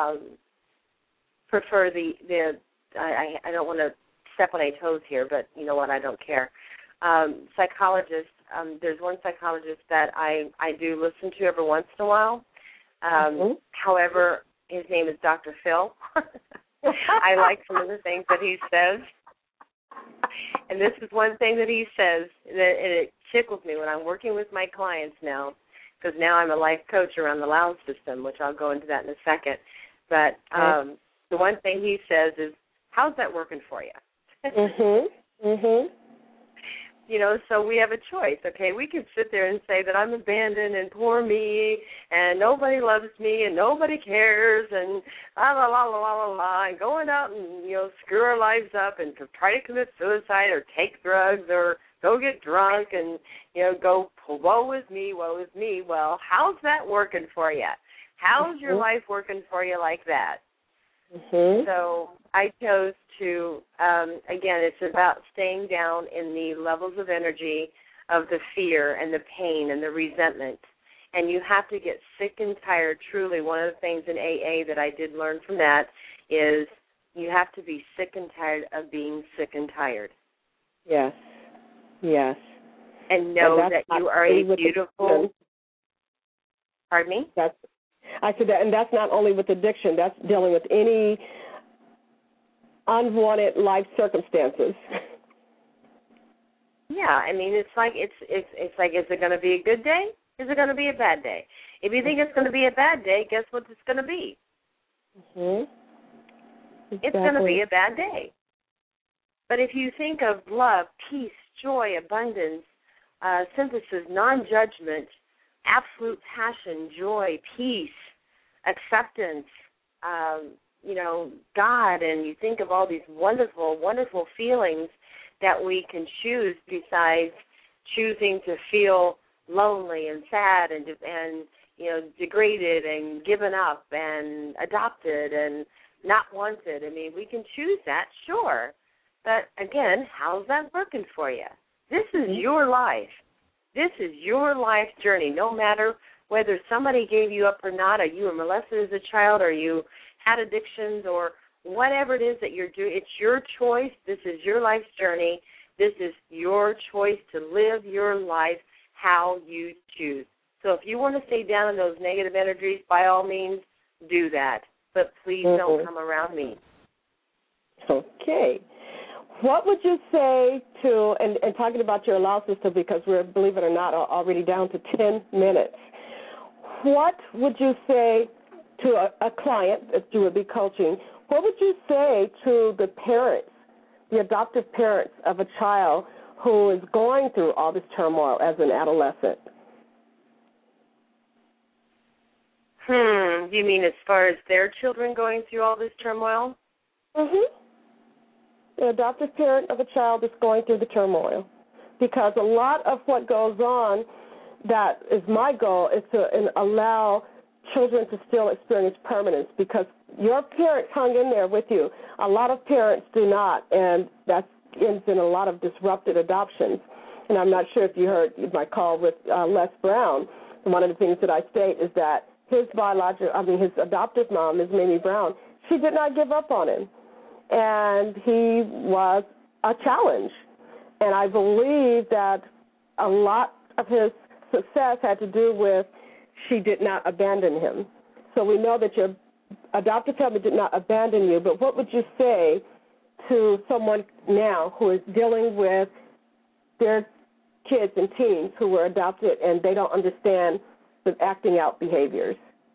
prefer I don't want to step on any toes here, but you know what, I don't care. Psychologists, there's one psychologist that I do listen to every once in a while. However, his name is Dr. Phil. I like some of the things that he says. And this is one thing that he says, and it tickles me when I'm working with my clients now, because now I'm a life coach around the LOUD system, which I'll go into that in a second. But the one thing he says is, how's that working for you? You know, so we have a choice, okay? We can sit there and say that I'm abandoned and poor me and nobody loves me and nobody cares and la, la, la, la, la, la, and going out and, you know, screw our lives up and to try to commit suicide or take drugs or go get drunk and, you know, go, woe is me, woe is me. Well, how's that working for you? How's your life working for you like that? So I chose to, again, it's about staying down in the levels of energy of the fear and the pain and the resentment. And you have to get sick and tired. Truly, one of the things in AA that I did learn from that is you have to be sick and tired of being sick and tired. Yes. And know that you are a beautiful... Pardon me? I said that, and that's not only with addiction. That's dealing with any unwanted life circumstances. Yeah, I mean, it's like, is it going to be a good day? Is it going to be a bad day? If you think it's going to be a bad day, guess what it's going to be? Exactly. It's going to be a bad day. But if you think of love, peace, joy, abundance, synthesis, non-judgment, absolute passion, joy, peace, acceptance, you know, God, and you think of all these wonderful, wonderful feelings that we can choose besides choosing to feel lonely and sad and you know, degraded and given up and adopted and not wanted. I mean, we can choose that, sure. But, again, how's that working for you? This is your life. This is your life journey, no matter whether somebody gave you up or not, or you were molested as a child, or you had addictions, or whatever it is that you're doing. It's your choice. This is your life's journey. This is your choice to live your life how you choose. So if you want to stay down in those negative energies, by all means, do that. But please don't come around me. Okay. What would you say to, and talking about your LOUD system, because we're, believe it or not, already down to 10 minutes, what would you say to a client that you would be coaching, what would you say to the parents, the adoptive parents of a child who is going through all this turmoil as an adolescent? You mean as far as their children going through all this turmoil? The adoptive parent of a child that's going through the turmoil. Because a lot of what goes on, that is my goal, is to allow children to still experience permanence, because your parents hung in there with you. A lot of parents do not, and that ends in a lot of disrupted adoptions. And I'm not sure if you heard my call with Les Brown. And one of the things that I state is that his adoptive mom, Ms. Mamie Brown, she did not give up on him. And he was a challenge. And I believe that a lot of his success had to do with she did not abandon him. So we know that your adoptive family did not abandon you, but what would you say to someone now who is dealing with their kids and teens who were adopted and they don't understand the acting out behaviors?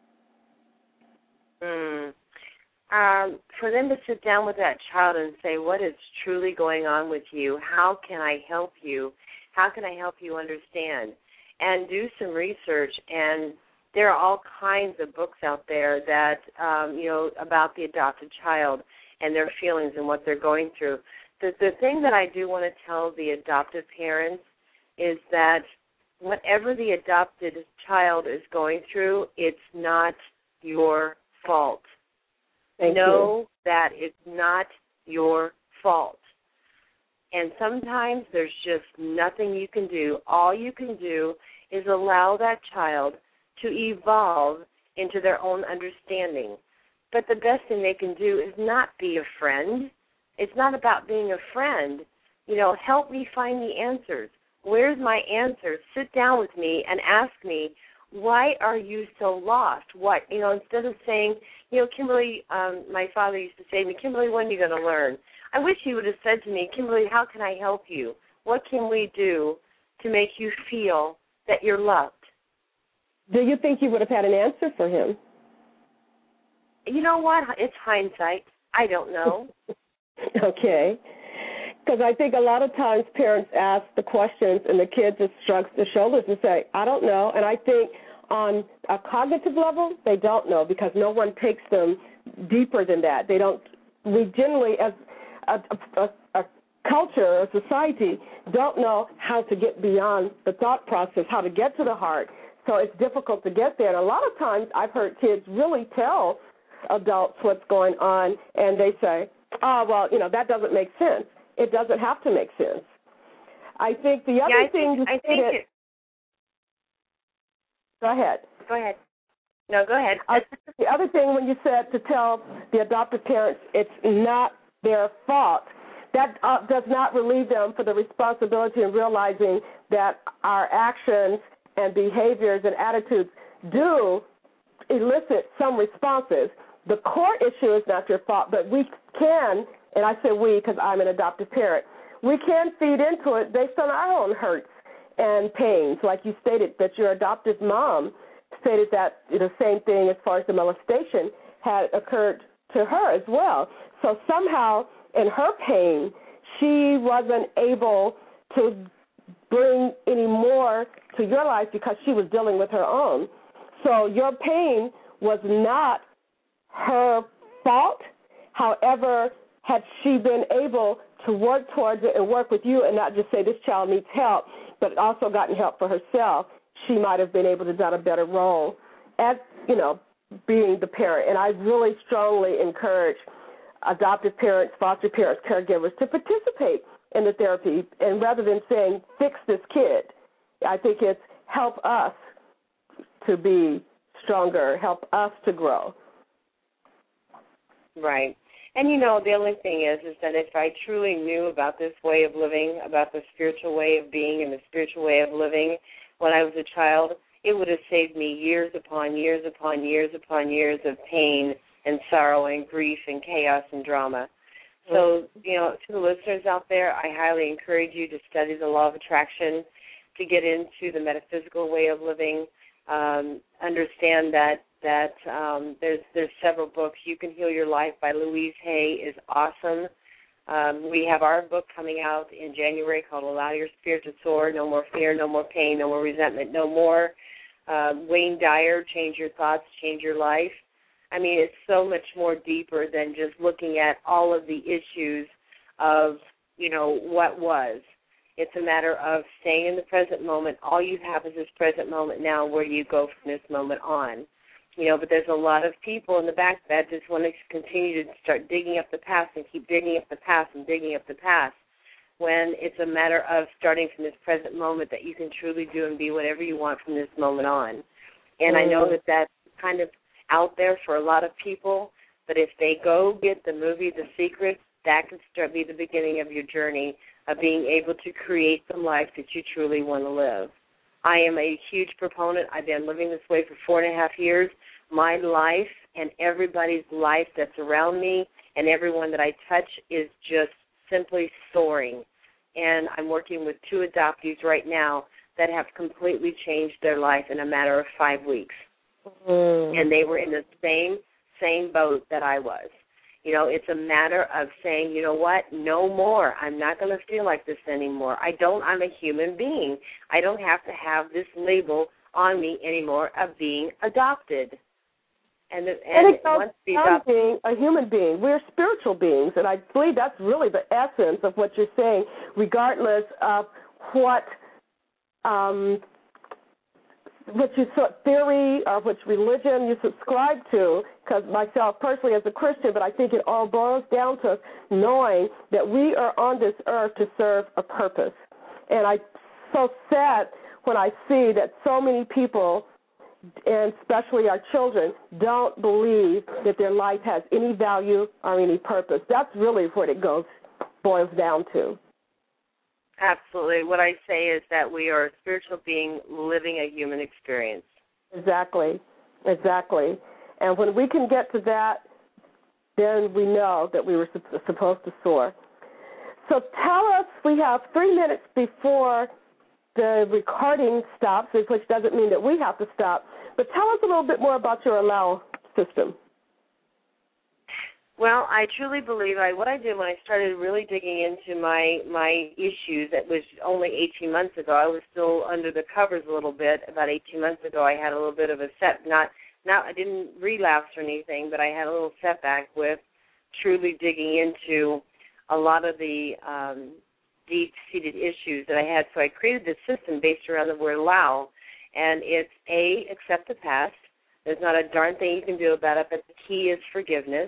For them to sit down with that child and say, what is truly going on with you? How can I help you? How can I help you understand? And do some research. And there are all kinds of books out there that, about the adopted child. and their feelings and what they're going through. The thing that I do want to tell the adoptive parents is that whatever the adopted child is going through, it's not your fault. Know that it's not your fault. And sometimes there's just nothing you can do. All you can do is allow that child to evolve into their own understanding. But the best thing they can do is not be a friend. It's not about being a friend. Help me find the answers. Where's my answer? Sit down with me and ask me, why are you so lost? Instead of saying, Kimberly, my father used to say to me, Kimberly, when are you going to learn? I wish he would have said to me, Kimberly, how can I help you? What can we do to make you feel that you're loved? Do you think you would have had an answer for him? You know what? It's hindsight. I don't know. Okay. Because I think a lot of times parents ask the questions and the kids just shrugs their shoulders and say, I don't know. And I think on a cognitive level, they don't know because no one takes them deeper than that. We generally, as a culture, a society, don't know how to get beyond the thought process, how to get to the heart. So it's difficult to get there. And a lot of times I've heard kids really tell adults what's going on, and they say, that doesn't make sense. It doesn't have to make sense. I think the other thing you stated. Go ahead. Go ahead. No, go ahead. The other thing when you said to tell the adoptive parents it's not their fault, that does not relieve them for the responsibility in realizing that our actions and behaviors and attitudes do elicit some responses. The core issue is not your fault, but we can, and I say we because I'm an adoptive parent, we can feed into it based on our own hurts and pains. Like you stated that your adoptive mom stated that the same thing as far as the molestation had occurred to her as well. So somehow in her pain, she wasn't able to bring any more to your life because she was dealing with her own. So your pain was not her fault. However, had she been able to work towards it and work with you and not just say this child needs help, but also gotten help for herself, she might have been able to do a better role as, being the parent. And I really strongly encourage adoptive parents, foster parents, caregivers to participate in the therapy. And rather than saying, fix this kid, I think it's help us to be stronger, help us to grow. Right. And, the only thing is that if I truly knew about this way of living, about the spiritual way of being and the spiritual way of living when I was a child, it would have saved me years upon years upon years upon years of pain and sorrow and grief and chaos and drama. So, to the listeners out there, I highly encourage you to study the law of attraction, to get into the metaphysical way of living, understand that there's several books. You Can Heal Your Life by Louise Hay is awesome. We have our book coming out in January called Allow Your Spirit to Soar, No More Fear, No More Pain, No More Resentment, No More. Wayne Dyer, Change Your Thoughts, Change Your Life. I mean, it's so much more deeper than just looking at all of the issues of, what was. It's a matter of staying in the present moment. All you have is this present moment now. Where do you go from this moment on? But there's a lot of people in the back that just want to continue to start digging up the past and keep digging up the past and digging up the past, when it's a matter of starting from this present moment that you can truly do and be whatever you want from this moment on. And I know that that's kind of out there for a lot of people, but if they go get the movie The Secret, that can be the beginning of your journey of being able to create the life that you truly want to live. I am a huge proponent. I've been living this way for 4.5 years. My life and everybody's life that's around me and everyone that I touch is just simply soaring. And I'm working with 2 adoptees right now that have completely changed their life in a matter of 5 weeks. And they were in the same boat that I was. It's a matter of saying, you know what, no more. I'm not going to feel like this anymore. I'm a human being. I don't have to have this label on me anymore of being adopted. And it goes once we beyond being a human being. We're spiritual beings, and I believe that's really the essence of what you're saying, regardless of what you theory or which religion you subscribe to, because myself personally as a Christian, but I think it all boils down to knowing that we are on this earth to serve a purpose. And I'm so sad when I see that so many people, and especially our children, don't believe that their life has any value or any purpose. That's really what it boils down to. Absolutely. What I say is that we are a spiritual being living a human experience. Exactly. And when we can get to that, then we know that we were supposed to soar. So tell us, we have 3 minutes before the recording stops, which doesn't mean that we have to stop, but tell us a little bit more about your Allow system. Well, I truly believe what I did when I started really digging into my issues, that was only 18 months ago. I was still under the covers a little bit. About 18 months ago, I had a little bit of a I didn't relapse or anything, but I had a little setback with truly digging into a lot of the deep-seated issues that I had. So I created this system based around the word allow, and it's A, accept the past. There's not a darn thing you can do about it, but the key is forgiveness.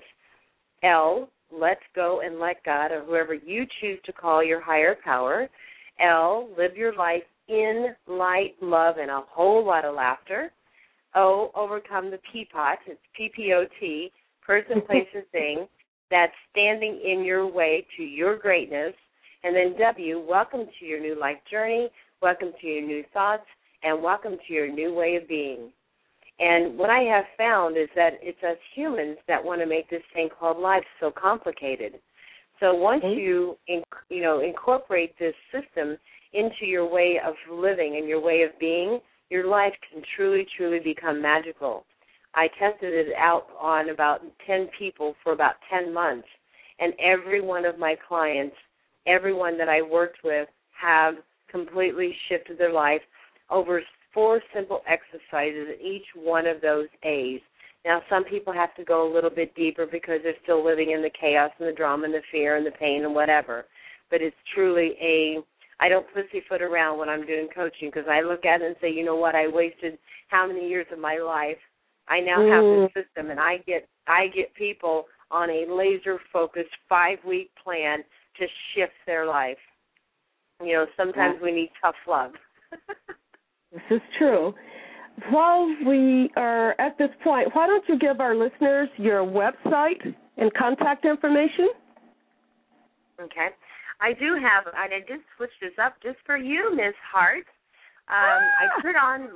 L, let go and let God, or whoever you choose to call your higher power. L, live your life in light, love, and a whole lot of laughter. O, overcome the P-pot. It's P-P-O-T, person, place, or thing that's standing in your way to your greatness. And then W, welcome to your new life journey, welcome to your new thoughts, and welcome to your new way of being. And what I have found is that it's us humans that want to make this thing called life so complicated. So once you incorporate this system into your way of living and your way of being, your life can truly, truly become magical. I tested it out on about 10 people for about 10 months, and every one of my clients, everyone that I worked with, have completely shifted their life over 4 simple exercises in each one of those A's. Now, some people have to go a little bit deeper because they're still living in the chaos and the drama and the fear and the pain and whatever. But it's truly I don't pussyfoot around when I'm doing coaching, because I look at it and say, you know what, I wasted how many years of my life. I now have this system, and I get people on a laser-focused 5-week plan to shift their life. Sometimes we need tough love. This is true. While we are at this point, why don't you give our listeners your website and contact information? Okay. I do have, and I just switched this up just for you, Ms. Hart. I put on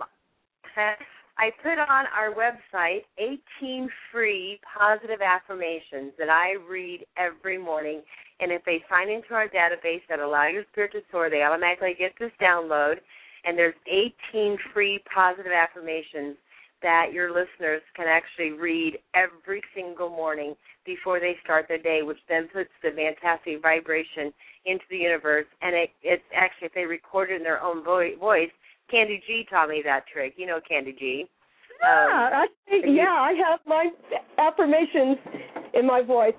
our website 18 free positive affirmations that I read every morning. And if they sign into our database that Allow Your Spirit to Soar, they automatically get this download. And there's 18 free positive affirmations that your listeners can actually read every single morning before they start their day, which then puts the fantastic vibration into the universe. And it's actually, if they record it in their own voice, Candy G taught me that trick. You know Candy G. I have my affirmations in my voice.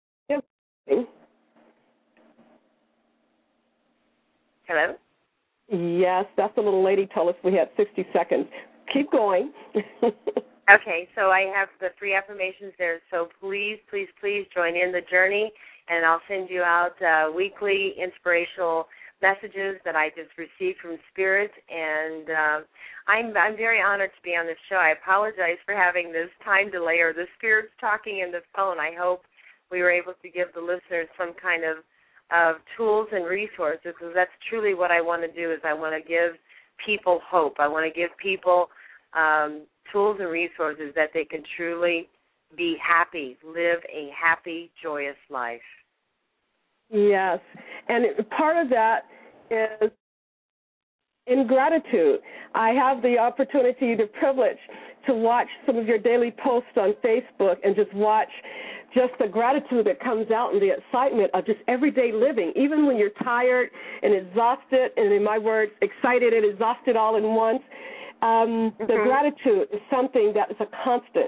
Hello? Yes, that's the little lady told us we had 60 seconds. Keep going. Okay, so I have the free affirmations there. So please, please, please join in the journey, and I'll send you out weekly inspirational messages that I just received from Spirit. And I'm very honored to be on this show. I apologize for having this time delay, or the Spirit's talking in the phone. I hope we were able to give the listeners some kind of tools and resources, because that's truly what I want to do. Is I want to give people hope. I want to give people tools and resources that they can truly be happy, live a happy, joyous life. Yes, and part of that is in gratitude. I have the opportunity, the privilege to watch some of your daily posts on Facebook and just watch just the gratitude that comes out and the excitement of just everyday living, even when you're tired and exhausted, and in my words, excited and exhausted all in once. The gratitude is something that is a constant,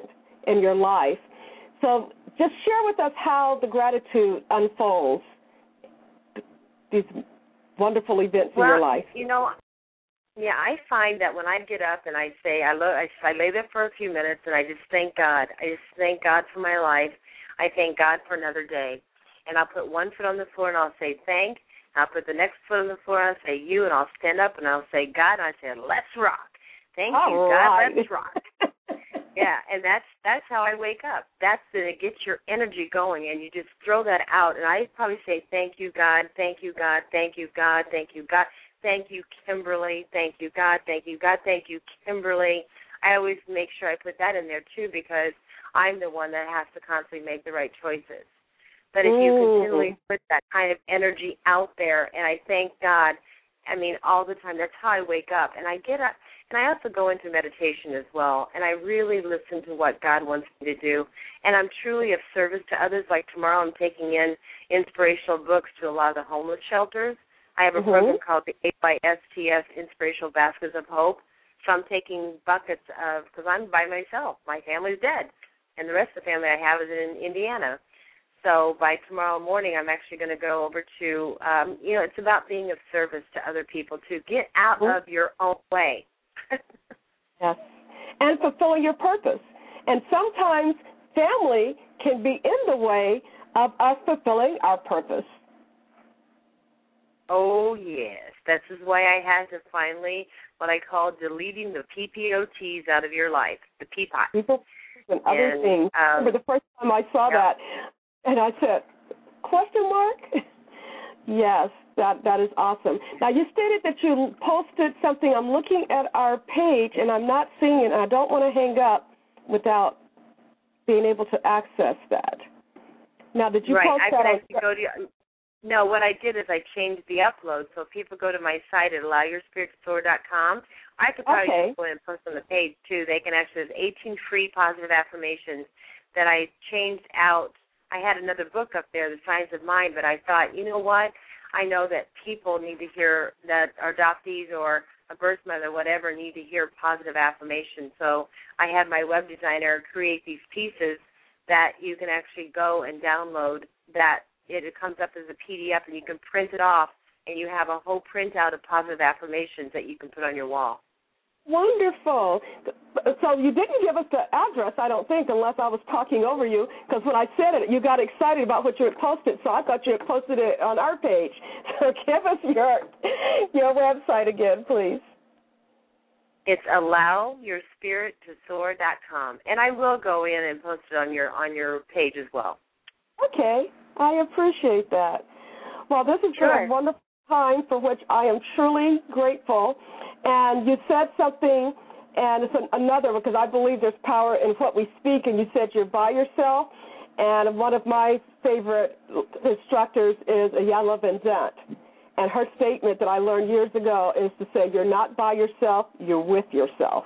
in your life. So just share with us how the gratitude unfolds, these wonderful events in your life. Yeah, I find that when I get up and I say, I lay there for a few minutes and I just thank God. I just thank God for my life. I thank God for another day. And I'll put one foot on the floor and I'll say thank. I'll put the next foot on the floor and I'll say you, and I'll stand up and I'll say God, and I say let's rock. Thank you, God, let's rock. Yeah, and that's how I wake up. It gets your energy going, and you just throw that out. And I probably say thank you, God, thank you, God, thank you, God, thank you, God, thank you, Kimberly, thank you, God, thank you, God, thank you, Kimberly. I always make sure I put that in there, too, because I'm the one that has to constantly make the right choices. But if you continually put that kind of energy out there, and I thank God, all the time, that's how I wake up. And I get up, and I also go into meditation as well, and I really listen to what God wants me to do. And I'm truly of service to others. Like tomorrow I'm taking in inspirational books to a lot of the homeless shelters. I have a program called the AYSTS Inspirational Baskets of Hope. So I'm taking buckets because I'm by myself. My family's dead, and the rest of the family I have is in Indiana. So by tomorrow morning, I'm actually going to go over to, it's about being of service to other people, to get out of your own way. Yes, and fulfilling your purpose. And sometimes family can be in the way of us fulfilling our purpose. Oh, yes. This is why I had to finally, what I call deleting the PPOTs out of your life, the Peapod. People and other things. I remember the first time I saw that, and I said, question mark? Yes, that is awesome. Now, you stated that you posted something. I'm looking at our page, and I'm not seeing it, and I don't want to hang up without being able to access that. Now, did you post that? Right, I can go to No, what I did is I changed the upload, so if people go to my site at allowyourspirittosoar.com, I could probably just go and post on the page, too. They can actually, there's 18 free positive affirmations that I changed out. I had another book up there, The Signs of Mind, but I thought, you know what? I know that people need to hear, that our adoptees or a birth mother, whatever, need to hear positive affirmations. So I had my web designer create these pieces that you can actually go and download that. It comes up as a PDF, and you can print it off, and you have a whole printout of positive affirmations that you can put on your wall. Wonderful. So you didn't give us the address, I don't think, unless I was talking over you, because when I said it, you got excited about what you had posted, so I thought you had posted it on our page. So give us your website again, please. It's allowyourspirittosoar.com, and I will go in and post it on your page as well. Okay. I appreciate that. Well, this has been a wonderful time for which I am truly grateful. And you said something, and it's another, because I believe there's power in what we speak, and you said you're by yourself. And one of my favorite instructors is Iyanla Vanzant. And her statement that I learned years ago is to say, you're not by yourself, you're with yourself.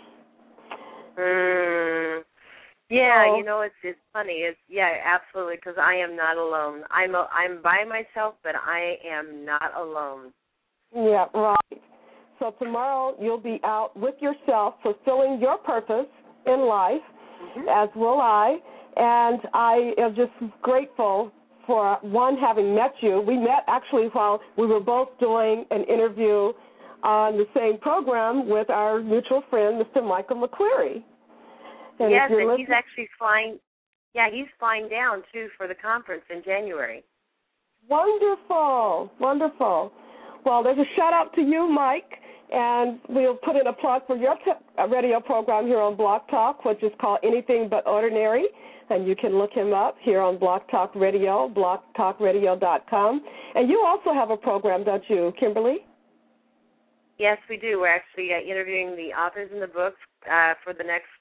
Yeah, it's funny. Absolutely, because I am not alone. I'm by myself, but I am not alone. Yeah, right. So tomorrow you'll be out with yourself, fulfilling your purpose in life, as will I. And I am just grateful for, one, having met you. We met actually while we were both doing an interview on the same program with our mutual friend, Mr. Michael McCleary. And he's actually flying. Yeah, he's flying down, too, for the conference in January. Wonderful, wonderful. Well, there's a shout-out to you, Mike, and we'll put in a plug for your radio program here on Blog Talk, which is called Anything But Ordinary, and you can look him up here on Blog Talk Radio, blogtalkradio.com. And you also have a program, don't you, Kimberly? Yes, we do. We're actually interviewing the authors in the books for the next,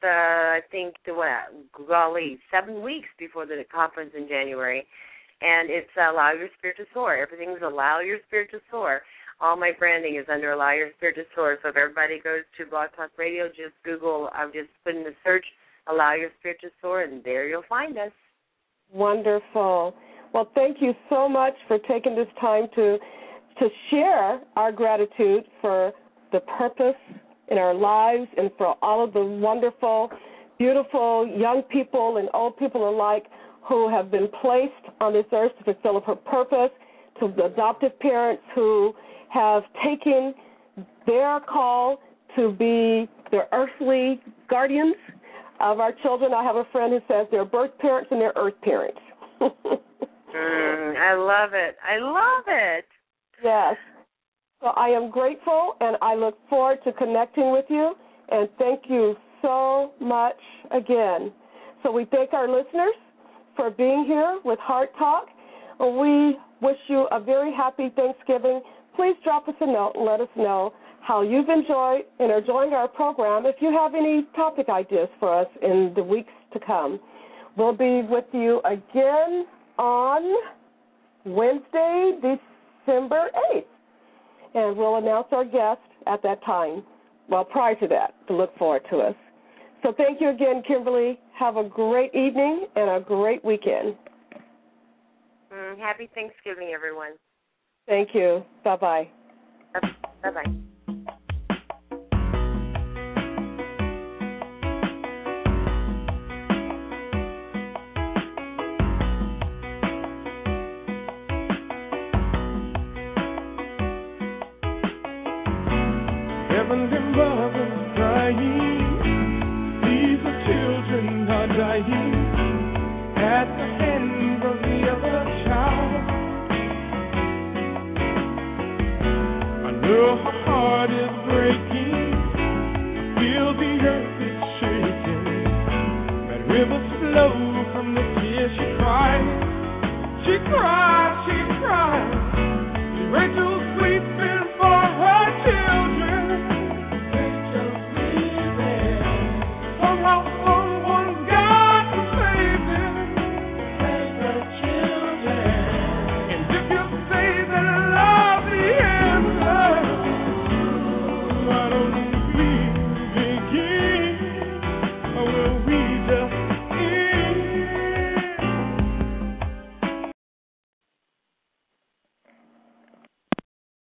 7 weeks before the conference in January. And it's Allow Your Spirit to Soar. Everything's Allow Your Spirit to Soar. All my branding is under Allow Your Spirit to Soar. So if everybody goes to Blog Talk Radio, just Google, I've just put in the search, Allow Your Spirit to Soar, and there you'll find us. Wonderful. Well, thank you so much for taking this time to share our gratitude for the purpose in our lives and for all of the wonderful beautiful young people and old people alike who have been placed on this earth to fulfill a purpose, to the adoptive parents who have taken their call to be their earthly guardians of our children. I have a friend who says they're birth parents and they're earth parents. I love it. I love it. Yes. So I am grateful, and I look forward to connecting with you, and thank you so much again. So we thank our listeners for being here with Heart Talk. We wish you a very happy Thanksgiving. Please drop us a note and let us know how you've enjoyed and are enjoying our program. If you have any topic ideas for us in the weeks to come, we'll be with you again on Wednesday, December 8th, and we'll announce our guest at that time. Well, prior to that, to look forward to us. So thank you again, Kimberly. Have a great evening and a great weekend. Happy Thanksgiving, everyone. Thank you. Bye-bye. Bye-bye. Heaven